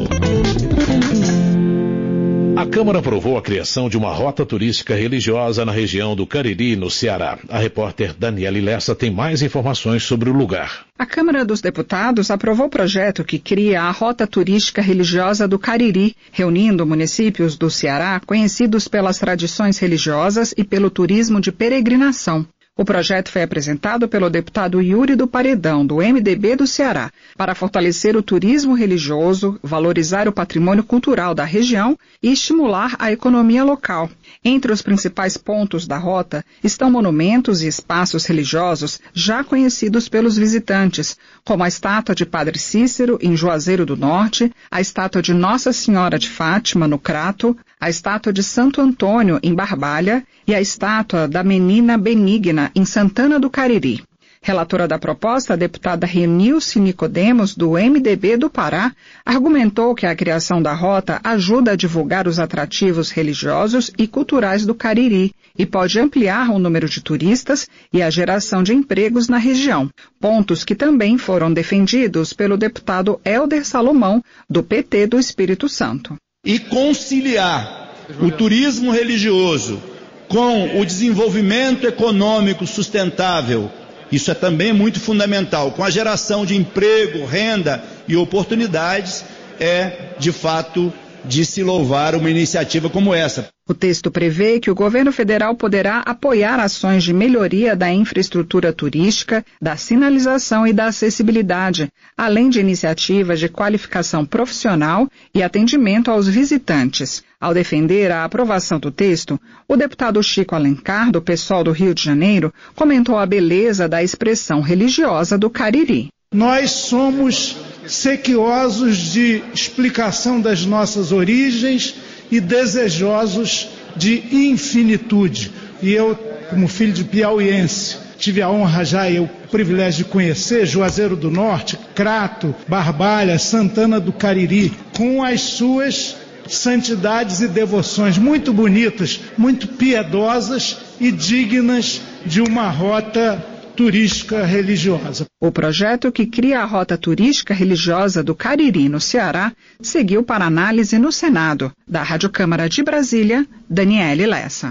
A Câmara aprovou a criação de uma rota turística religiosa na região do Cariri, no Ceará. A repórter Daniele Lessa tem mais informações sobre o lugar. A Câmara dos Deputados aprovou o projeto que cria a Rota Turística Religiosa do Cariri, reunindo municípios do Ceará conhecidos pelas tradições religiosas e pelo turismo de peregrinação. O projeto foi apresentado pelo deputado Yuri do Paredão, do MDB do Ceará, para fortalecer o turismo religioso, valorizar o patrimônio cultural da região e estimular a economia local. Entre os principais pontos da rota estão monumentos e espaços religiosos já conhecidos pelos visitantes, como a estátua de Padre Cícero, em Juazeiro do Norte, a estátua de Nossa Senhora de Fátima, no Crato, a estátua de Santo Antônio, em Barbalha, e a estátua da Menina Benigna, em Santana do Cariri. Relatora da proposta, a deputada Renilce Nicodemos, do MDB do Pará, argumentou que a criação da rota ajuda a divulgar os atrativos religiosos e culturais do Cariri e pode ampliar o número de turistas e a geração de empregos na região, pontos que também foram defendidos pelo deputado Helder Salomão, do PT do Espírito Santo. E conciliar o turismo religioso com o desenvolvimento econômico sustentável, isso é também muito fundamental, com a geração de emprego, renda e oportunidades, é, de fato, de se louvar uma iniciativa como essa. O texto prevê que o governo federal poderá apoiar ações de melhoria da infraestrutura turística, da sinalização e da acessibilidade, além de iniciativas de qualificação profissional e atendimento aos visitantes. Ao defender a aprovação do texto, o deputado Chico Alencar, do PSOL do Rio de Janeiro, comentou a beleza da expressão religiosa do Cariri. Nós somos sequiosos de explicação das nossas origens e desejosos de infinitude. E eu, como filho de piauiense, tive a honra já e o privilégio de conhecer Juazeiro do Norte, Crato, Barbalha, Santana do Cariri, com as suas santidades e devoções muito bonitas, muito piedosas e dignas de uma rota turística religiosa. O projeto que cria a Rota Turística Religiosa do Cariri, no Ceará, seguiu para análise no Senado. Da Rádio Câmara de Brasília, Daniele Lessa.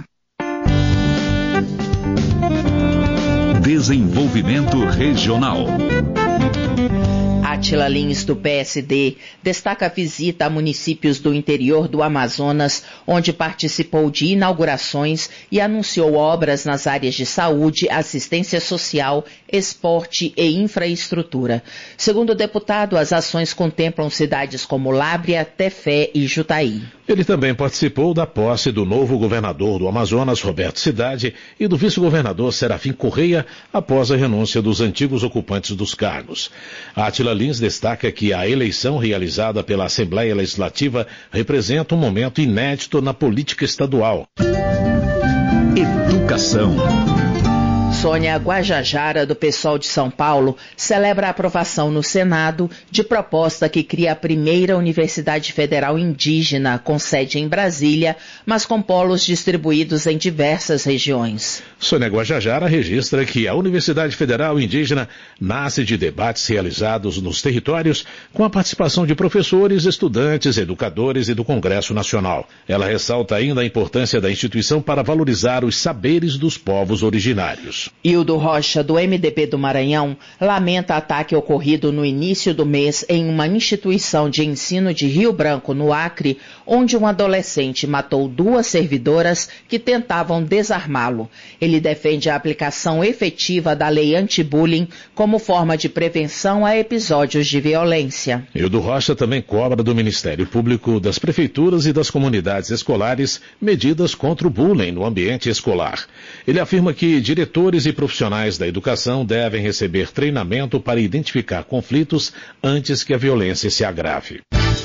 Desenvolvimento Regional. Átila Lins, do PSD, destaca a visita a municípios do interior do Amazonas, onde participou de inaugurações e anunciou obras nas áreas de saúde, assistência social, esporte e infraestrutura. Segundo o deputado, as ações contemplam cidades como Lábrea, Tefé e Jutaí. Ele também participou da posse do novo governador do Amazonas, Roberto Cidade, e do vice-governador Serafim Correia, após a renúncia dos antigos ocupantes dos cargos. Átila Lins destaca que a eleição realizada pela Assembleia Legislativa representa um momento inédito na política estadual. Educação. Sônia Guajajara, do PSOL de São Paulo, celebra a aprovação no Senado de proposta que cria a primeira Universidade Federal Indígena, com sede em Brasília, mas com polos distribuídos em diversas regiões. Sônia Guajajara registra que a Universidade Federal Indígena nasce de debates realizados nos territórios com a participação de professores, estudantes, educadores e do Congresso Nacional. Ela ressalta ainda a importância da instituição para valorizar os saberes dos povos originários. Hildo Rocha, do MDB do Maranhão, lamenta ataque ocorrido no início do mês em uma instituição de ensino de Rio Branco, no Acre, onde um adolescente matou 2 servidoras que tentavam desarmá-lo. Ele defende a aplicação efetiva da lei anti-bullying como forma de prevenção a episódios de violência. Hildo Rocha também cobra do Ministério Público, das prefeituras e das comunidades escolares medidas contra o bullying no ambiente escolar. Ele afirma que diretores e profissionais da educação devem receber treinamento para identificar conflitos antes que a violência se agrave.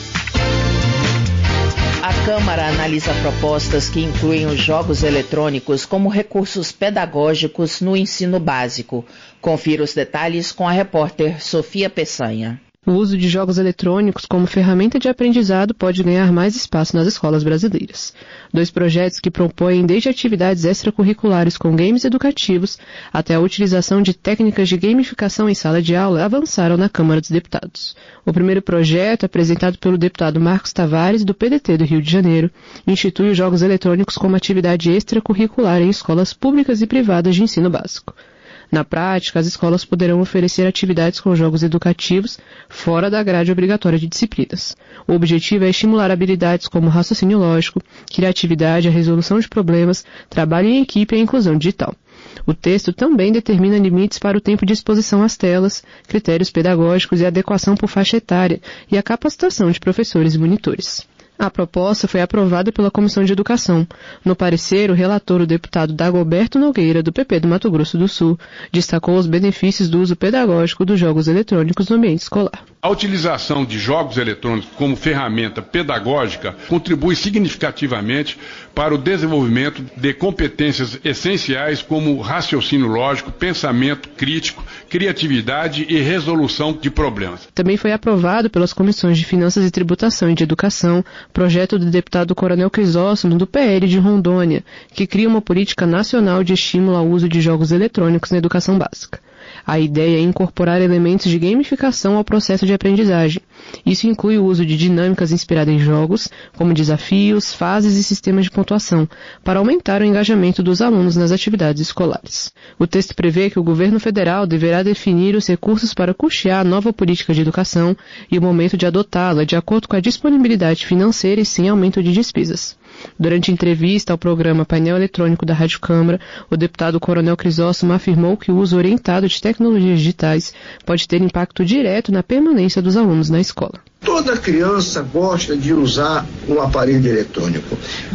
A Câmara analisa propostas que incluem os jogos eletrônicos como recursos pedagógicos no ensino básico. Confira os detalhes com a repórter Sofia Peçanha. O uso de jogos eletrônicos como ferramenta de aprendizado pode ganhar mais espaço nas escolas brasileiras. 2 projetos que propõem desde atividades extracurriculares com games educativos até a utilização de técnicas de gamificação em sala de aula avançaram na Câmara dos Deputados. O primeiro projeto, apresentado pelo deputado Marcos Tavares, do PDT do Rio de Janeiro, institui os jogos eletrônicos como atividade extracurricular em escolas públicas e privadas de ensino básico. Na prática, as escolas poderão oferecer atividades com jogos educativos fora da grade obrigatória de disciplinas. O objetivo é estimular habilidades como raciocínio lógico, criatividade, a resolução de problemas, trabalho em equipe e a inclusão digital. O texto também determina limites para o tempo de exposição às telas, critérios pedagógicos e adequação por faixa etária e a capacitação de professores e monitores. A proposta foi aprovada pela Comissão de Educação. No parecer, o relator, o deputado Dagoberto Nogueira, do PP do Mato Grosso do Sul, destacou os benefícios do uso pedagógico dos jogos eletrônicos no ambiente escolar. A utilização de jogos eletrônicos como ferramenta pedagógica contribui significativamente para o desenvolvimento de competências essenciais como raciocínio lógico, pensamento crítico, criatividade e resolução de problemas. Também foi aprovado pelas comissões de Finanças e Tributação e de Educação projeto do deputado Coronel Crisóstomo, do PL de Rondônia, que cria uma política nacional de estímulo ao uso de jogos eletrônicos na educação básica. A ideia é incorporar elementos de gamificação ao processo de aprendizagem. Isso inclui o uso de dinâmicas inspiradas em jogos, como desafios, fases e sistemas de pontuação, para aumentar o engajamento dos alunos nas atividades escolares. O texto prevê que o governo federal deverá definir os recursos para custear a nova política de educação e o momento de adotá-la de acordo com a disponibilidade financeira e sem aumento de despesas. Durante entrevista ao programa Painel Eletrônico da Rádio Câmara, o deputado Coronel Crisóstomo afirmou que o uso orientado de tecnologias digitais pode ter impacto direto na permanência dos alunos na escola. Toda criança gosta de usar um aparelho eletrônico.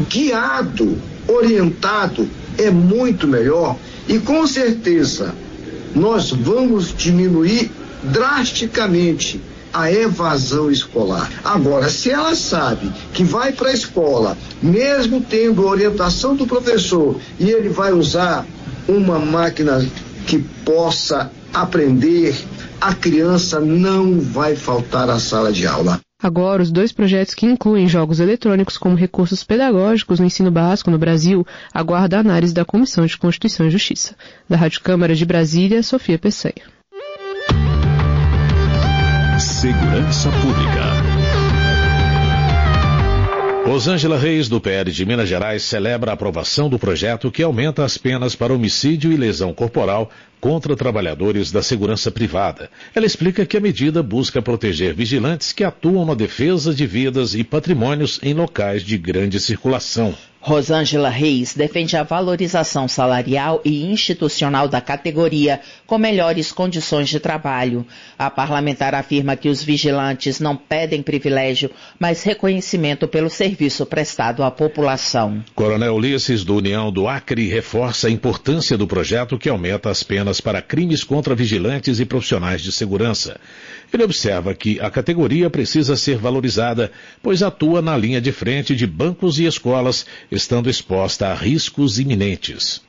Guiado, orientado, é muito melhor e com certeza nós vamos diminuir drasticamente a evasão escolar. Agora, se ela sabe que vai para a escola, mesmo tendo a orientação do professor, e ele vai usar uma máquina que possa aprender, a criança não vai faltar à sala de aula. Agora, os 2 projetos que incluem jogos eletrônicos como recursos pedagógicos no ensino básico no Brasil aguardam a análise da Comissão de Constituição e Justiça. Da Rádio Câmara de Brasília, Sofia Peçanha. Segurança Pública. Rosângela Reis, do PL de Minas Gerais, celebra a aprovação do projeto que aumenta as penas para homicídio e lesão corporal contra trabalhadores da segurança privada. Ela explica que a medida busca proteger vigilantes que atuam na defesa de vidas e patrimônios em locais de grande circulação. Rosângela Reis defende a valorização salarial e institucional da categoria, com melhores condições de trabalho. A parlamentar afirma que os vigilantes não pedem privilégio, mas reconhecimento pelo serviço prestado à população. Coronel Ulisses, do União do Acre, reforça a importância do projeto que aumenta as penas para crimes contra vigilantes e profissionais de segurança. Ele observa que a categoria precisa ser valorizada, pois atua na linha de frente de bancos e escolas, estando exposta a riscos iminentes.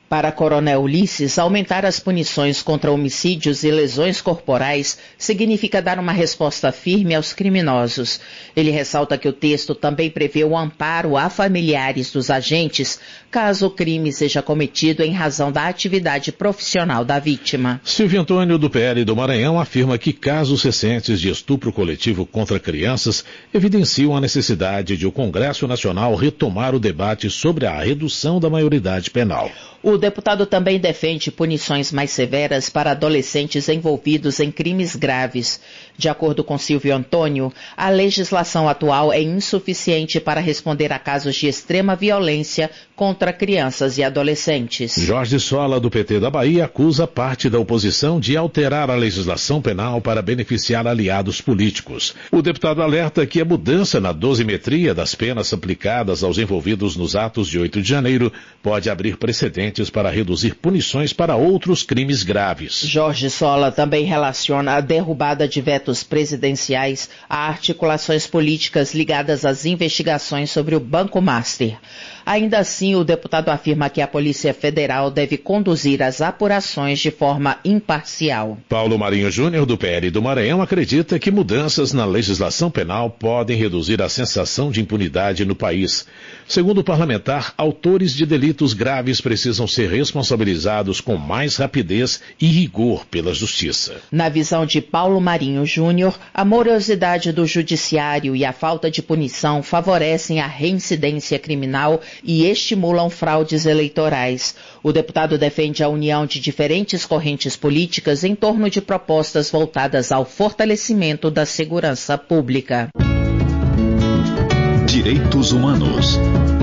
Para Coronel Ulisses, aumentar as punições contra homicídios e lesões corporais significa dar uma resposta firme aos criminosos. Ele ressalta que o texto também prevê o amparo a familiares dos agentes, caso o crime seja cometido em razão da atividade profissional da vítima. Silvio Antônio, do PL do Maranhão, afirma que casos recentes de estupro coletivo contra crianças evidenciam a necessidade de o Congresso Nacional retomar o debate sobre a redução da maioridade penal. O deputado também defende punições mais severas para adolescentes envolvidos em crimes graves. De acordo com Silvio Antônio, a legislação atual é insuficiente para responder a casos de extrema violência contra crianças e adolescentes. Jorge Sola, do PT da Bahia, acusa parte da oposição de alterar a legislação penal para beneficiar aliados políticos. O deputado alerta que a mudança na dosimetria das penas aplicadas aos envolvidos nos atos de 8 de janeiro pode abrir precedentes para reduzir punições para outros crimes graves. Jorge Sola também relaciona a derrubada de vetos presidenciais a articulações políticas ligadas às investigações sobre o Banco Master. Ainda assim, o deputado afirma que a Polícia Federal deve conduzir as apurações de forma imparcial. Paulo Marinho Júnior, do PL do Maranhão, acredita que mudanças na legislação penal podem reduzir a sensação de impunidade no país. Segundo o parlamentar, autores de delitos graves precisam ser responsabilizados com mais rapidez e rigor pela justiça. Na visão de Paulo Marinho Júnior, a morosidade do judiciário e a falta de punição favorecem a reincidência criminal e estimulam fraudes eleitorais. O deputado defende a união de diferentes correntes políticas em torno de propostas voltadas ao fortalecimento da segurança pública. Direitos Humanos.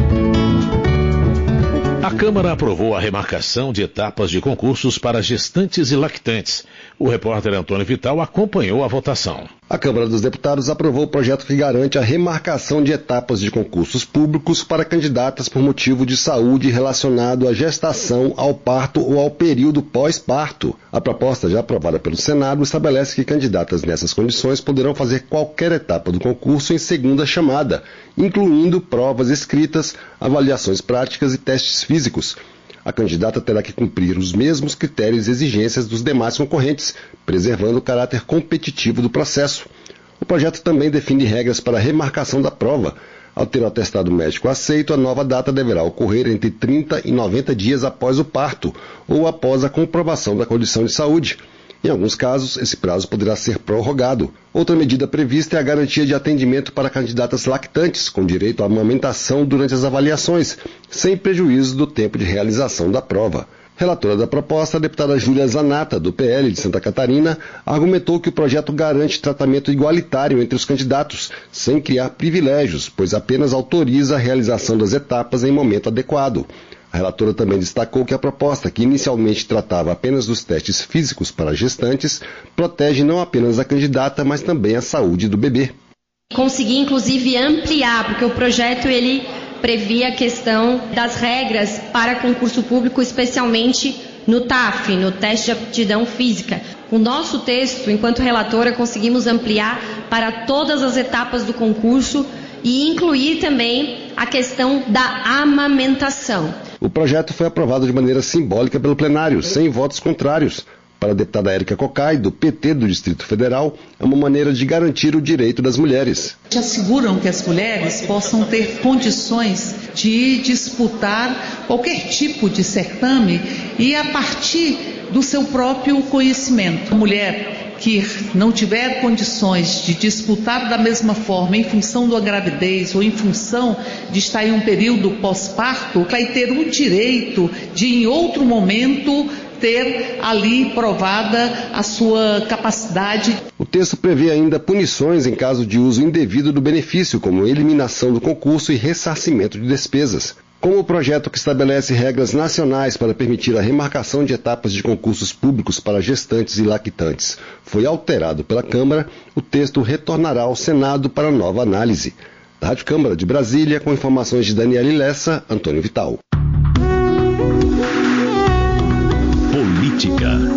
A Câmara aprovou a remarcação de etapas de concursos para gestantes e lactantes. O repórter Antônio Vital acompanhou a votação. A Câmara dos Deputados aprovou o projeto que garante a remarcação de etapas de concursos públicos para candidatas por motivo de saúde relacionado à gestação, ao parto ou ao período pós-parto. A proposta, já aprovada pelo Senado, estabelece que candidatas nessas condições poderão fazer qualquer etapa do concurso em segunda chamada, incluindo provas escritas, avaliações práticas e testes físicos. A candidata terá que cumprir os mesmos critérios e exigências dos demais concorrentes, preservando o caráter competitivo do processo. O projeto também define regras para a remarcação da prova. Ao ter o atestado médico aceito, a nova data deverá ocorrer entre 30 e 90 dias após o parto ou após a comprovação da condição de saúde. Em alguns casos, esse prazo poderá ser prorrogado. Outra medida prevista é a garantia de atendimento para candidatas lactantes, com direito à amamentação durante as avaliações, sem prejuízo do tempo de realização da prova. Relatora da proposta, a deputada Júlia Zanata, do PL de Santa Catarina, argumentou que o projeto garante tratamento igualitário entre os candidatos, sem criar privilégios, pois apenas autoriza a realização das etapas em momento adequado. A relatora também destacou que a proposta, que inicialmente tratava apenas dos testes físicos para gestantes, protege não apenas a candidata, mas também a saúde do bebê. Consegui, inclusive, ampliar, porque o projeto ele previa a questão das regras para concurso público, especialmente no TAF, no teste de aptidão física. O nosso texto, enquanto relatora, conseguimos ampliar para todas as etapas do concurso e incluir também a questão da amamentação. O projeto foi aprovado de maneira simbólica pelo plenário, sem votos contrários. Para a deputada Érica Cocai, do PT do Distrito Federal, é uma maneira de garantir o direito das mulheres. Asseguram que as mulheres possam ter condições de disputar qualquer tipo de certame e a partir do seu próprio conhecimento. A mulher que não tiver condições de disputar da mesma forma em função da gravidez ou em função de estar em um período pós-parto, vai ter o direito de, em outro momento, ter ali provada a sua capacidade. O texto prevê ainda punições em caso de uso indevido do benefício, como eliminação do concurso e ressarcimento de despesas. Como o projeto que estabelece regras nacionais para permitir a remarcação de etapas de concursos públicos para gestantes e lactantes foi alterado pela Câmara, o texto retornará ao Senado para nova análise. Da Rádio Câmara de Brasília, com informações de Daniele Lessa, Antônio Vital. Política.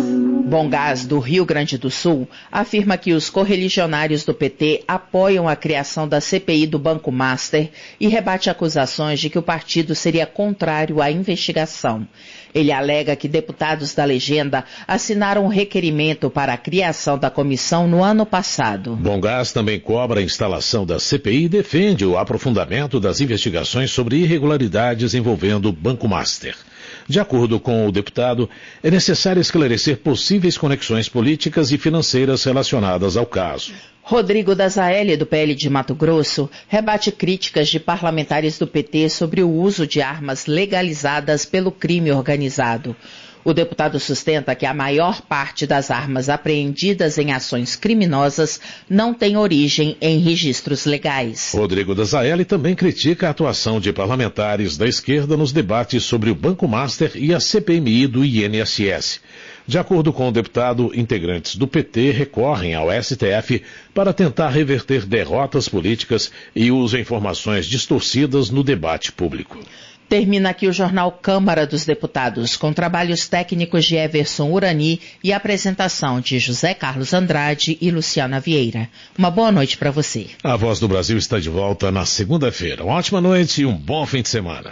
Bom Gás, do Rio Grande do Sul, afirma que os correligionários do PT apoiam a criação da CPI do Banco Master e rebate acusações de que o partido seria contrário à investigação. Ele alega que deputados da legenda assinaram um requerimento para a criação da comissão no ano passado. Bom Gás também cobra a instalação da CPI e defende o aprofundamento das investigações sobre irregularidades envolvendo o Banco Master. De acordo com o deputado, é necessário esclarecer possíveis conexões políticas e financeiras relacionadas ao caso. Rodrigo Dazaelli, do PL de Mato Grosso, rebate críticas de parlamentares do PT sobre o uso de armas legalizadas pelo crime organizado. O deputado sustenta que a maior parte das armas apreendidas em ações criminosas não tem origem em registros legais. Rodrigo Dazaelli também critica a atuação de parlamentares da esquerda nos debates sobre o Banco Master e a CPMI do INSS. De acordo com o deputado, integrantes do PT recorrem ao STF para tentar reverter derrotas políticas e usam informações distorcidas no debate público. Termina aqui o jornal Câmara dos Deputados, com trabalhos técnicos de Everson Urani e apresentação de José Carlos Andrade e Luciana Vieira. Uma boa noite para você. A Voz do Brasil está de volta na segunda-feira. Uma ótima noite e um bom fim de semana.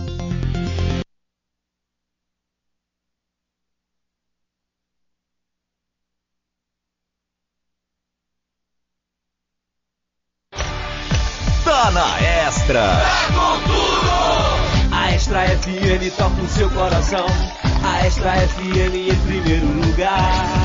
Tá na Extra. É com tudo. A Extra FM toca o seu coração. A Extra FM em primeiro lugar.